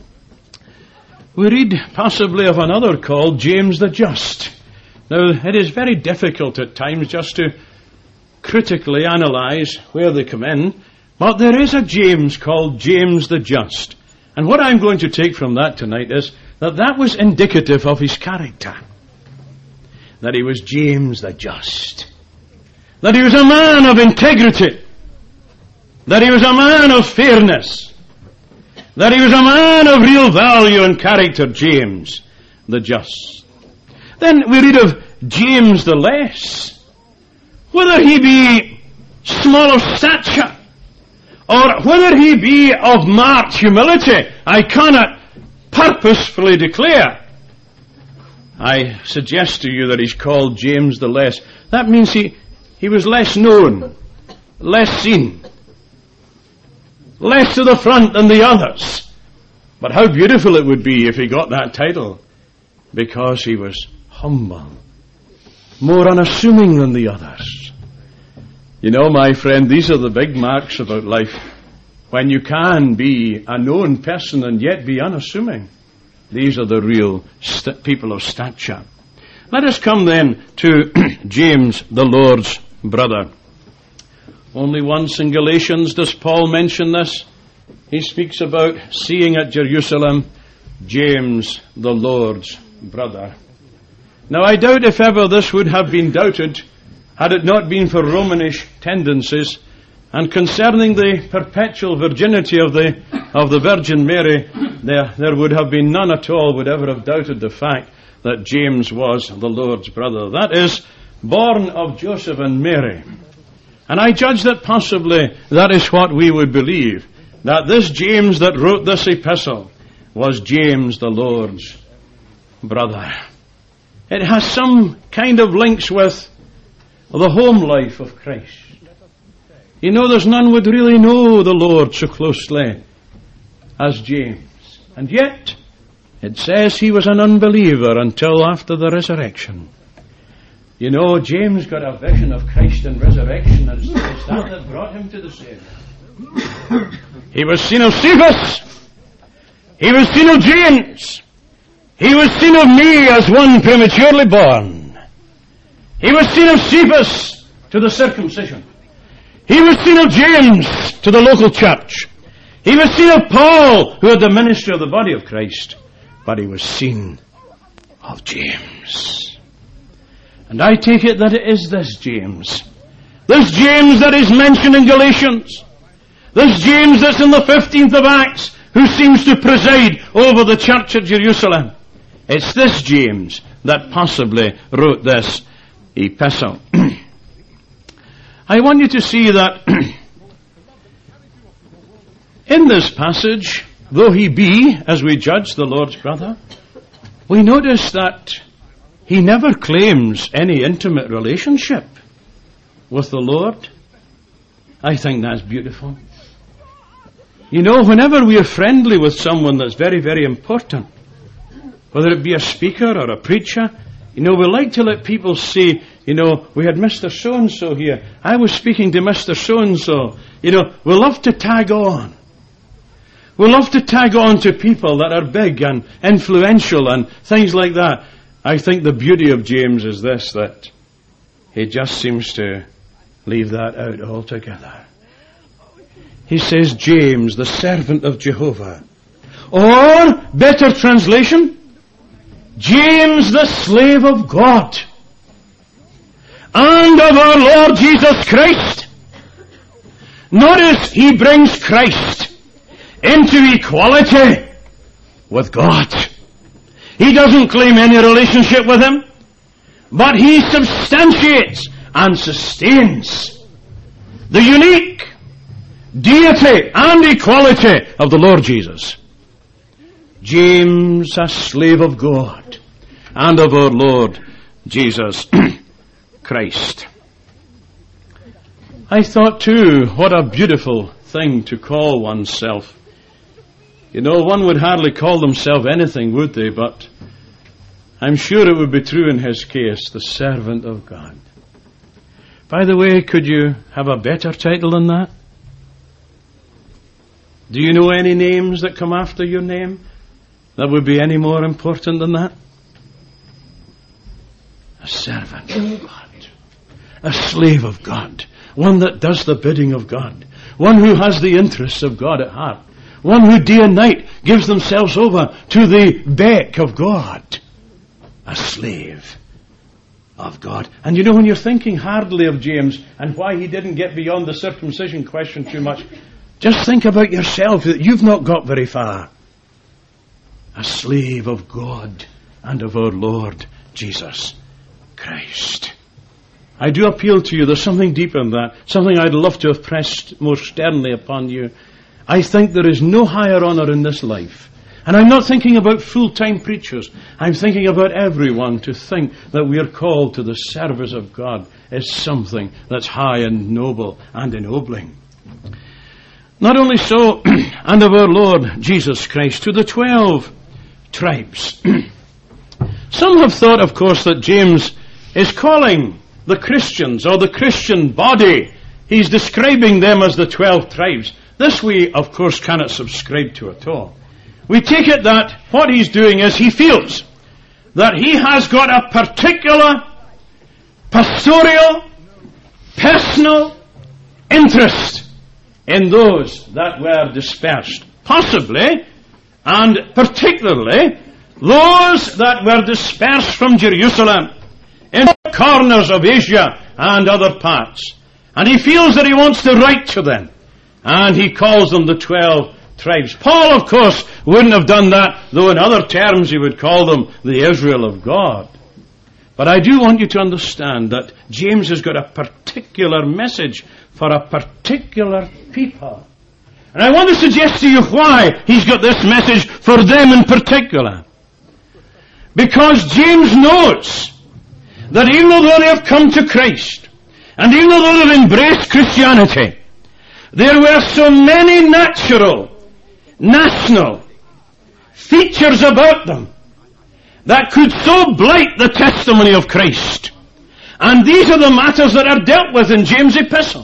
We read possibly of another called James the Just. Now, it is very difficult at times just to critically analyze where they come in, but there is a James called James the Just. And what I'm going to take from that tonight is that that was indicative of his character. That he was James the Just. That he was a man of integrity. That he was a man of fairness. That he was a man of real value and character, James the Just. Then we read of James the Less. Whether he be small of stature, or whether he be of marked humility, I cannot purposefully declare. I suggest to you that he's called James the Less. That means he, he was less known, less seen, less to the front than the others. But how beautiful it would be if he got that title, because he was humble, more unassuming than the others. You know, my friend, these are the big marks about life. When you can be a known person and yet be unassuming. These are the real st- people of stature. Let us come then to James, the Lord's brother. Only once in Galatians does Paul mention this. He speaks about seeing at Jerusalem James, the Lord's brother. Now I doubt if ever this would have been doubted had it not been for Romanish tendencies, and concerning the perpetual virginity of the of the Virgin Mary, there, there would have been none at all would ever have doubted the fact that James was the Lord's brother. That is, born of Joseph and Mary. And I judge that possibly that is what we would believe, that this James that wrote this epistle was James the Lord's brother. It has some kind of links with the home life of Christ. You know, there's none would really know the Lord so closely as James. And yet, it says he was an unbeliever until after the resurrection. You know, James got a vision of Christ and resurrection, and it's that that brought him to the Savior. He was seen of Cephas. He was seen of James. He was seen of me as one prematurely born. He was seen of Cephas to the circumcision. He was seen of James to the local church. He was seen of Paul, who had the ministry of the body of Christ. But he was seen of James. And I take it that it is this James. This James that is mentioned in Galatians. This James that's in the fifteenth of Acts, who seems to preside over the church at Jerusalem. It's this James that possibly wrote this epistle. I want you to see that in this passage, though he be, as we judge, the Lord's brother, we notice that he never claims any intimate relationship with the Lord. I think that's beautiful. You know, whenever we are friendly with someone that's very, very important, whether it be a speaker or a preacher, you know, we like to let people see, you know, we had Mister So-and-so here. I was speaking to Mister So-and-so. You know, we love to tag on. We love to tag on to people that are big and influential and things like that. I think the beauty of James is this, that he just seems to leave that out altogether. He says, James, the servant of Jehovah. Or, better translation, James, the slave of God, and of our Lord Jesus Christ. Notice he brings Christ into equality with God. He doesn't claim any relationship with him, but he substantiates and sustains the unique deity and equality of the Lord Jesus. James, a slave of God and of our Lord Jesus Christ. I thought too, what a beautiful thing to call oneself. You know, one would hardly call themselves anything, would they? But I'm sure it would be true in his case, the servant of God. By the way, could you have a better title than that? Do you know any names that come after your name that would be any more important than that? A servant of God. A slave of God. One that does the bidding of God. One who has the interests of God at heart. One who day and night gives themselves over to the beck of God. A slave of God. And you know, when you're thinking hardly of James and why he didn't get beyond the circumcision question too much, just think about yourself, that you've not got very far. A slave of God and of our Lord Jesus Christ. I do appeal to you, there's something deeper in that, something I'd love to have pressed more sternly upon you. I think there is no higher honour in this life And I'm not thinking about full-time preachers. I'm thinking about everyone to think that we are called to the service of God is something that's high and noble and ennobling. Not only so, and of our Lord Jesus Christ, to the twelve tribes. Some have thought, of course, that James is calling the Christians or the Christian body. He's describing them as the twelve tribes. This we, of course, cannot subscribe to at all. We take it that what he's doing is he feels that he has got a particular pastoral, personal interest in those that were dispersed. Possibly, and particularly, those that were dispersed from Jerusalem in corners of Asia and other parts. And he feels that he wants to write to them. And he calls them the twelve tribes. Paul, of course, wouldn't have done that, though in other terms he would call them the Israel of God. But I do want you to understand that James has got a particular message for a particular people. And I want to suggest to you why he's got this message for them in particular. Because James knows that even though they have come to Christ, and even though they have embraced Christianity, there were so many natural, national features about them that could so blight the testimony of Christ. And these are the matters that are dealt with in James' epistle.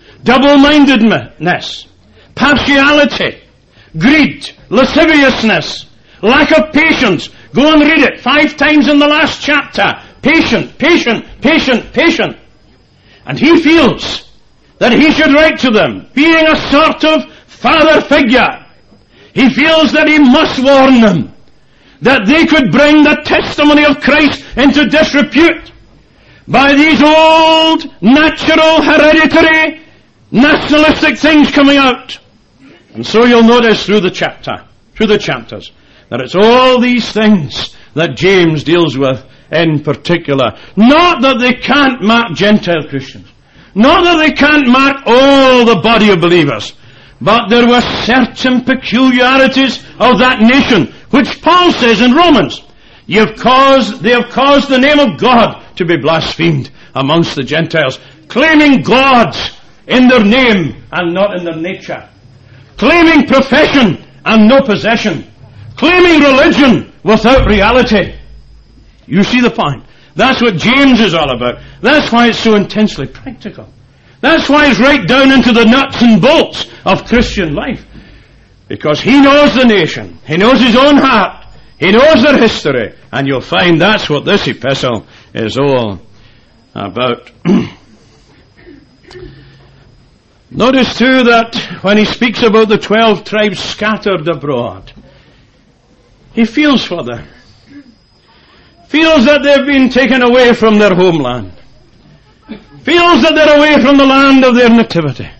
Double-mindedness, partiality, greed, lasciviousness, lack of patience. Go and read it five times in the last chapter. Patient, patient, patient, patient. And he feels that he should write to them, being a sort of father figure. He feels that he must warn them that they could bring the testimony of Christ into disrepute by these old, natural, hereditary, nationalistic things coming out. And so you'll notice through the chapter, through the chapters, that it's all these things that James deals with in particular. Not that they can't mark Gentile Christians. Not that they can't mark all the body of believers. But there were certain peculiarities of that nation, which Paul says in Romans, You've caused, they have caused the name of God to be blasphemed amongst the Gentiles, claiming gods in their name and not in their nature, claiming profession and no possession, claiming religion without reality. You see the point? That's what James is all about. That's why it's so intensely practical. That's why it's right down into the nuts and bolts of Christian life. Because he knows the nation. He knows his own heart. He knows their history. And you'll find that's what this epistle is all about. Notice too that when he speaks about the twelve tribes scattered abroad, he feels for them. Feels that they've been taken away from their homeland. Feels that they're away from the land of their nativity.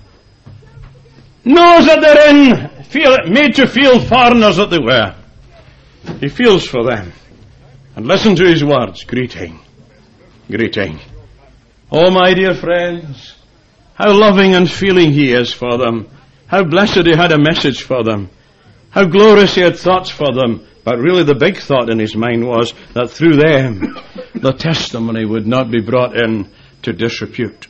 Knows that they're in, feel, made to feel foreigners that they were. He feels for them. And listen to his words. Greeting. Greeting. Oh, my dear friends, how loving and feeling he is for them. How blessed he had a message for them. How glorious he had thoughts for them. But really the big thought in his mind was that through them the testimony would not be brought in to disrepute.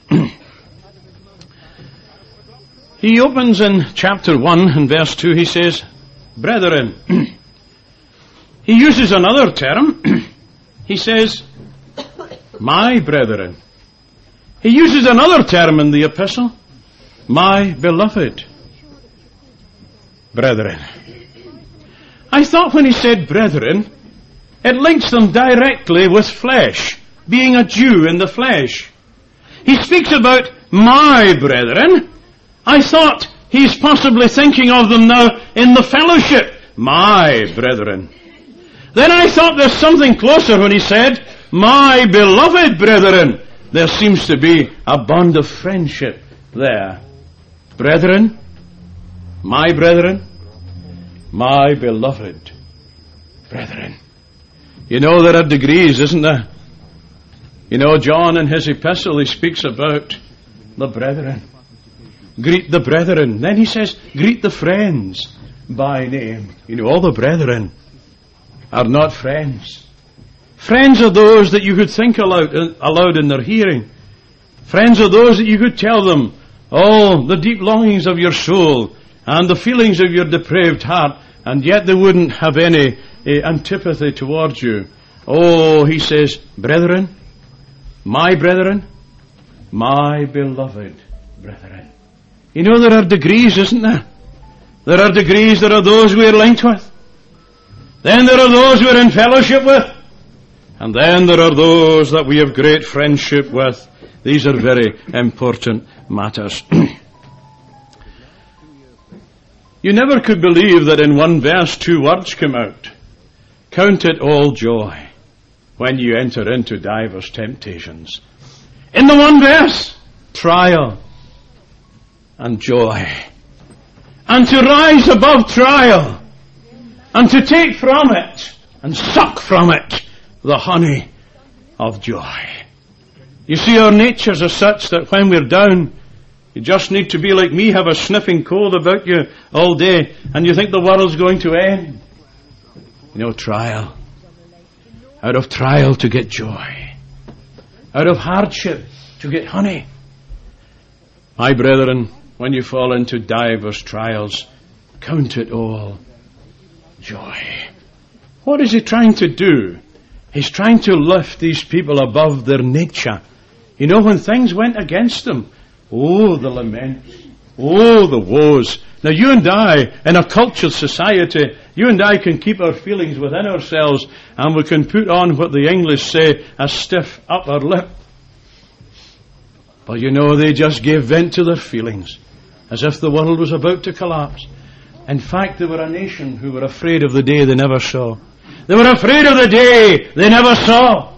He opens in chapter one and verse two, he says, Brethren. He uses another term. He says, my brethren. He uses another term in the epistle, my beloved brethren. I thought when he said brethren, it links them directly with flesh, being a Jew in the flesh. He speaks about my brethren. I thought he's possibly thinking of them now in the fellowship, my brethren. Then I thought there's something closer when he said, my beloved brethren. There seems to be a bond of friendship there. Brethren, my brethren, my beloved brethren. You know, there are degrees, isn't there? You know, John in his epistle, he speaks about the brethren. Greet the brethren. Then he says, greet the friends. by name. You know, all the brethren are not friends. Friends are those that you could think aloud, aloud in their hearing. Friends are those that you could tell them all the deep longings of your soul and the feelings of your depraved heart, and yet they wouldn't have any uh, antipathy towards you. Oh, he says, brethren, my brethren, my beloved brethren. You know, there are degrees, isn't there? There are degrees. There are those we are linked with. Then there are those we are in fellowship with. And then there are those that we have great friendship with. These are very important matters. You never could believe that in one verse two words come out. Count it all joy when you enter into divers temptations. In the one verse, trial and joy. And to rise above trial and to take from it and suck from it the honey of joy. You see, our natures are such that when we're down, you just need to be like me, have a sniffing cold about you all day, and you think the world's going to end. You know, trial. Out of trial to get joy. Out of hardship to get honey. My brethren, when you fall into divers trials, count it all joy. What is he trying to do? He's trying to lift these people above their nature. You know, when things went against them, oh, the laments, oh, the woes. Now, you and I, in a cultured society, you and I can keep our feelings within ourselves, and we can put on what the English say, a stiff upper lip. But you know, they just gave vent to their feelings, as if the world was about to collapse. In fact, they were a nation who were afraid of the day they never saw. They were afraid of the day they never saw.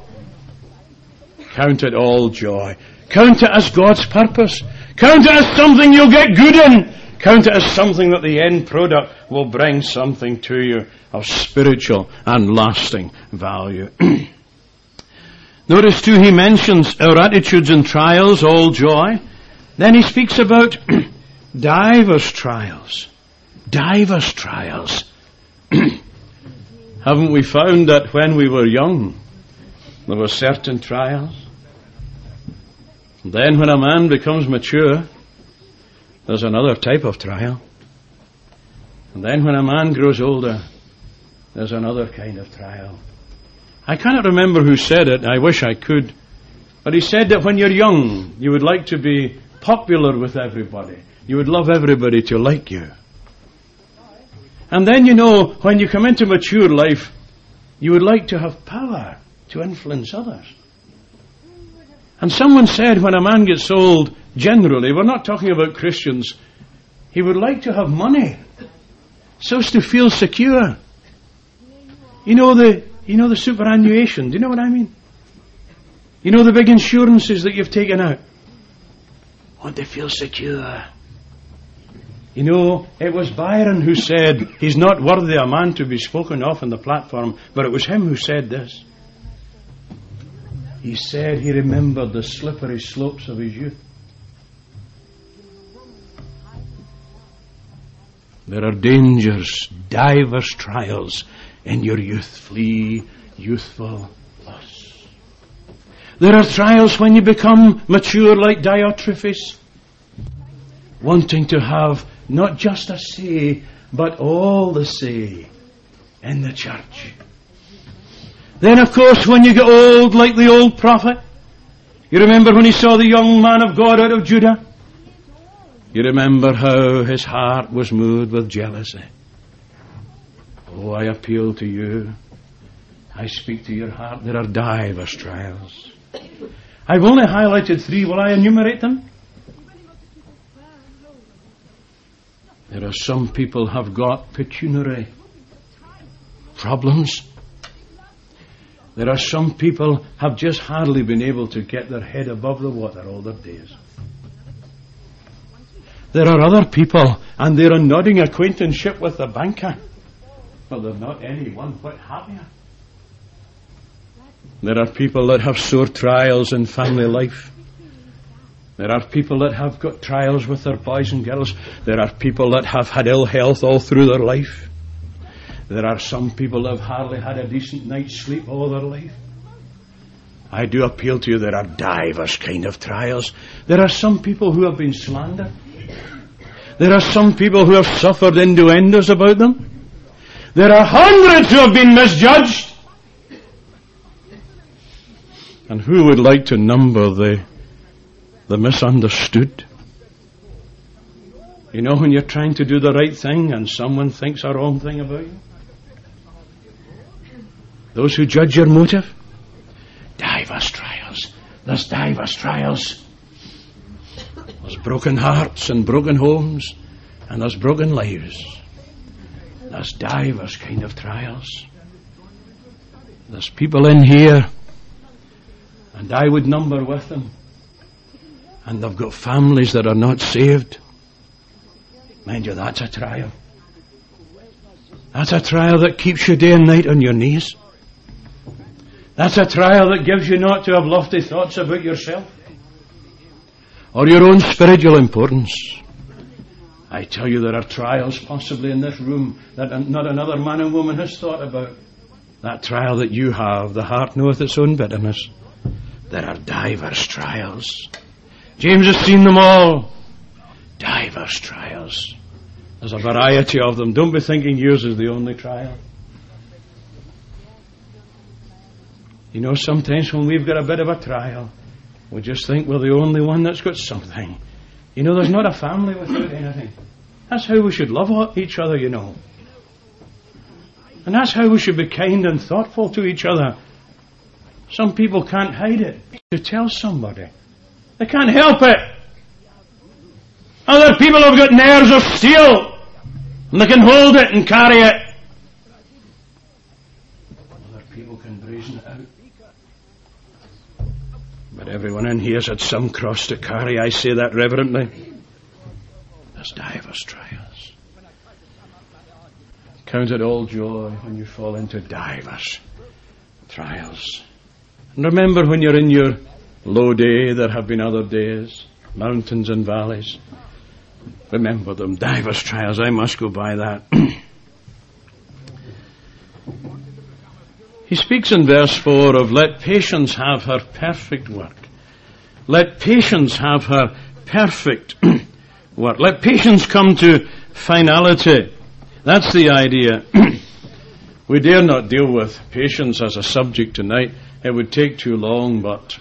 Count it all joy. Count it as God's purpose. Count it as something you'll get good in. Count it as something that the end product will bring something to you of spiritual and lasting value. Notice too, he mentions our attitudes in trials, all joy. Then he speaks about divers trials. Divers trials. Haven't we found that when we were young, there were certain trials? And then when a man becomes mature, there's another type of trial. And then when a man grows older, there's another kind of trial. I cannot remember who said it. I wish I could. But he said that when you're young, you would like to be popular with everybody. You would love everybody to like you. And then, you know, when you come into mature life, you would like to have power to influence others. And someone said when a man gets old, generally, we're not talking about Christians, he would like to have money so as to feel secure. You know the, you know the superannuation, do you know what I mean? You know the big insurances that you've taken out? Want to feel secure. You know, it was Byron who said, he's not worthy a man to be spoken of on the platform, but it was him who said this. He said he remembered the slippery slopes of his youth. There are dangers, divers trials in your youth. Flee youthful lusts. There are trials when you become mature like Diotrephes, wanting to have not just a say, but all the say in the church. Then, of course, when you get old like the old prophet, you remember when he saw the young man of God out of Judah? You remember how his heart was moved with jealousy. Oh, I appeal to you. I speak to your heart. There are divers trials. I've only highlighted three. Will I enumerate them? There are some people have got pecuniary problems. There are some people have just hardly been able to get their head above the water all their days. There are other people, and they're in nodding acquaintanceship with the banker, but they're not any one whit happier. There are people that have sore trials in family life. There are people that have got trials with their boys and girls. There are people that have had ill health all through their life. There are some people that have hardly had a decent night's sleep all their life. I do appeal to you, there are divers kind of trials. There are some people who have been slandered. There are some people who have suffered innuendos about them. There are hundreds who have been misjudged. And who would like to number the the misunderstood? You know, when you're trying to do the right thing and someone thinks a wrong thing about you? Those who judge your motive? Divers trials. There's divers trials. There's broken hearts and broken homes, and there's broken lives. There's divers kind of trials. There's people in here, and I would number with them, and they've got families that are not saved. Mind you, that's a trial. That's a trial that keeps you day and night on your knees. That's a trial that gives you not to have lofty thoughts about yourself or your own spiritual importance. I tell you, there are trials possibly in this room that not another man and woman has thought about. That trial that you have, the heart knoweth its own bitterness. There are divers trials. James has seen them all. Divers trials. There's a variety of them. Don't be thinking yours is the only trial. You know, sometimes when we've got a bit of a trial, we just think we're the only one that's got something. You know, there's not a family without anything. That's how we should love each other, you know. And that's how we should be kind and thoughtful to each other. Some people can't hide it. To tell somebody. They can't help it. Other people have got nerves of steel, and they can hold it and carry it. Other people can brazen it out. But everyone in here's had some cross to carry. I say that reverently. There's divers trials. Count it all joy when you fall into divers trials. And remember, when you're in your low day, there have been other days, mountains and valleys. Remember them, divers trials. I must go by that. He speaks in verse four of let patience have her perfect work. Let patience have her perfect work. Let patience come to finality. That's the idea. We dare not deal with patience as a subject tonight. It would take too long, but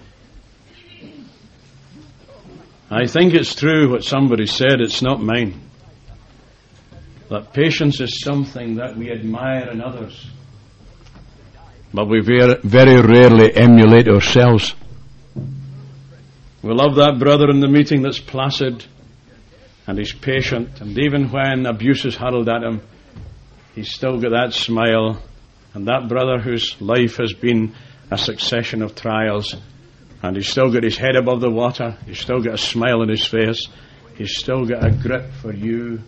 I think it's true what somebody said, it's not mine. That patience is something that we admire in others, but we very, very rarely emulate ourselves. We love that brother in the meeting that's placid and he's patient, and even when abuse is hurled at him, he's still got that smile. And that brother whose life has been a succession of trials, and he's still got his head above the water, he's still got a smile on his face, he's still got a grip for you.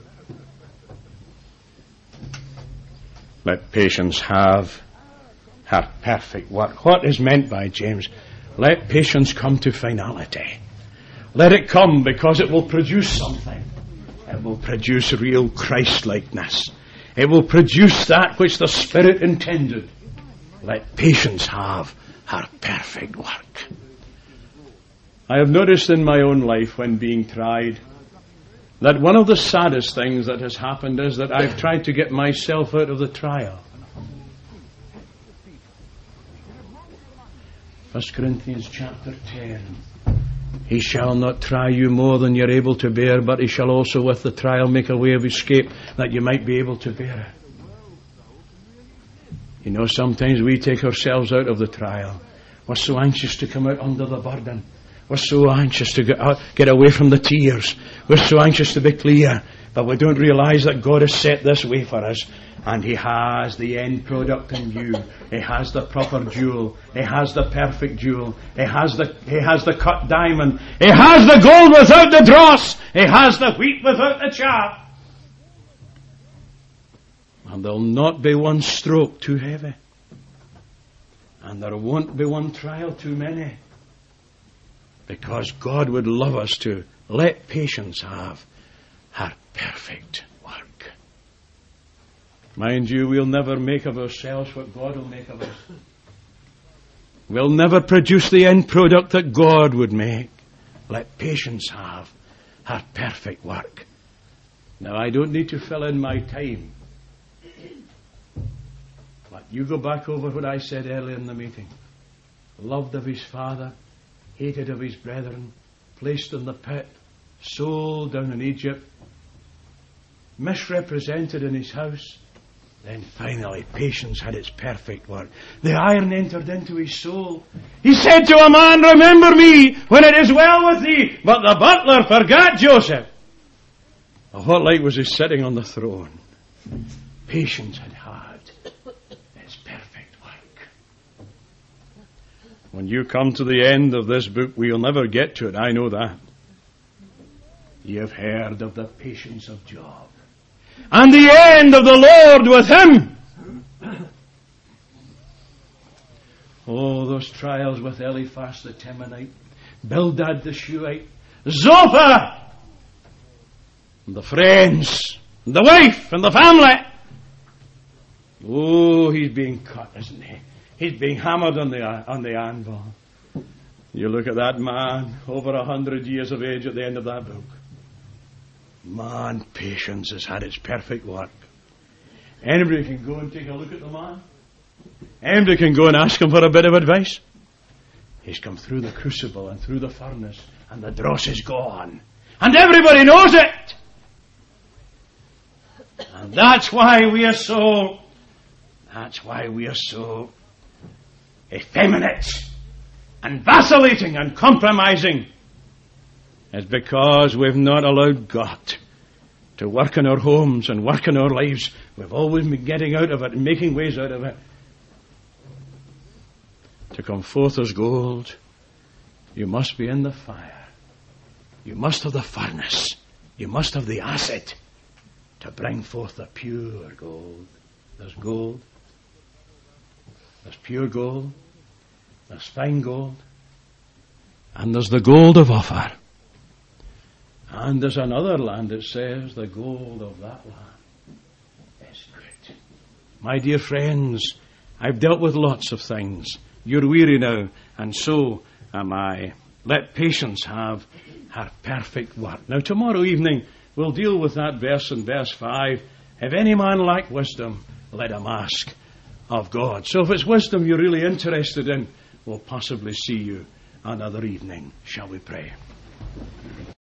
Let patience have her perfect work. What is meant by James? Let patience come to finality. Let it come because it will produce something. It will produce real Christ-likeness. It will produce that which the Spirit intended. Let patience have her perfect work. I have noticed in my own life when being tried that one of the saddest things that has happened is that I've tried to get myself out of the trial. First Corinthians chapter ten. He shall not try you more than you're able to bear, but he shall also with the trial make a way of escape that you might be able to bear it. You know, sometimes we take ourselves out of the trial. We're so anxious to come out under the burden. We're so anxious to get, out, get away from the tears. We're so anxious to be clear. But we don't realize that God has set this way for us. And he has the end product in view. He has the proper jewel. He has the perfect jewel. He has the, he has the cut diamond. He has the gold without the dross. He has the wheat without the chaff. And there'll not be one stroke too heavy. And there won't be one trial too many. Because God would love us to let patience have her perfect work. Mind you, we'll never make of ourselves what God will make of us. We'll never produce the end product that God would make. Let patience have her perfect work. Now, I don't need to fill in my time. But you go back over what I said earlier in the meeting. Loved of his father, hated of his brethren, placed in the pit, sold down in Egypt, misrepresented in his house. Then finally, patience had its perfect work. The iron entered into his soul. He said to a man, remember me when it is well with thee. But the butler forgot Joseph. What like was he sitting on the throne? Patience had had its perfect work. When you come to the end of this book, we'll never get to it, I know that. You have heard of the patience of Job. And the end of the Lord with him. Oh, those trials with Eliphaz the Temanite, Bildad the Shuhite, Zophar, and the friends, and the wife, and the family. Oh, he's being cut, isn't he? He's being hammered on the on the anvil. You look at that man, over a hundred years of age at the end of that book. Man, patience has had its perfect work. Anybody can go and take a look at the man. Anybody can go and ask him for a bit of advice. He's come through the crucible and through the furnace, and the dross is gone. And everybody knows it. And that's why we are so, that's why we are so effeminate and vacillating and compromising. It's because we've not allowed God to work in our homes and work in our lives. We've always been getting out of it and making ways out of it. To come forth as gold, you must be in the fire. You must have the furnace. You must have the acid to bring forth the pure gold. There's gold. There's pure gold. There's fine gold. And there's the gold of Ophir. And there's another land, it says, the gold of that land is good. My dear friends, I've dealt with lots of things. You're weary now, and so am I. Let patience have her perfect work. Now, tomorrow evening, we'll deal with that verse in verse five. If any man lack wisdom, let him ask of God. So if it's wisdom you're really interested in, we'll possibly see you another evening. Shall we pray?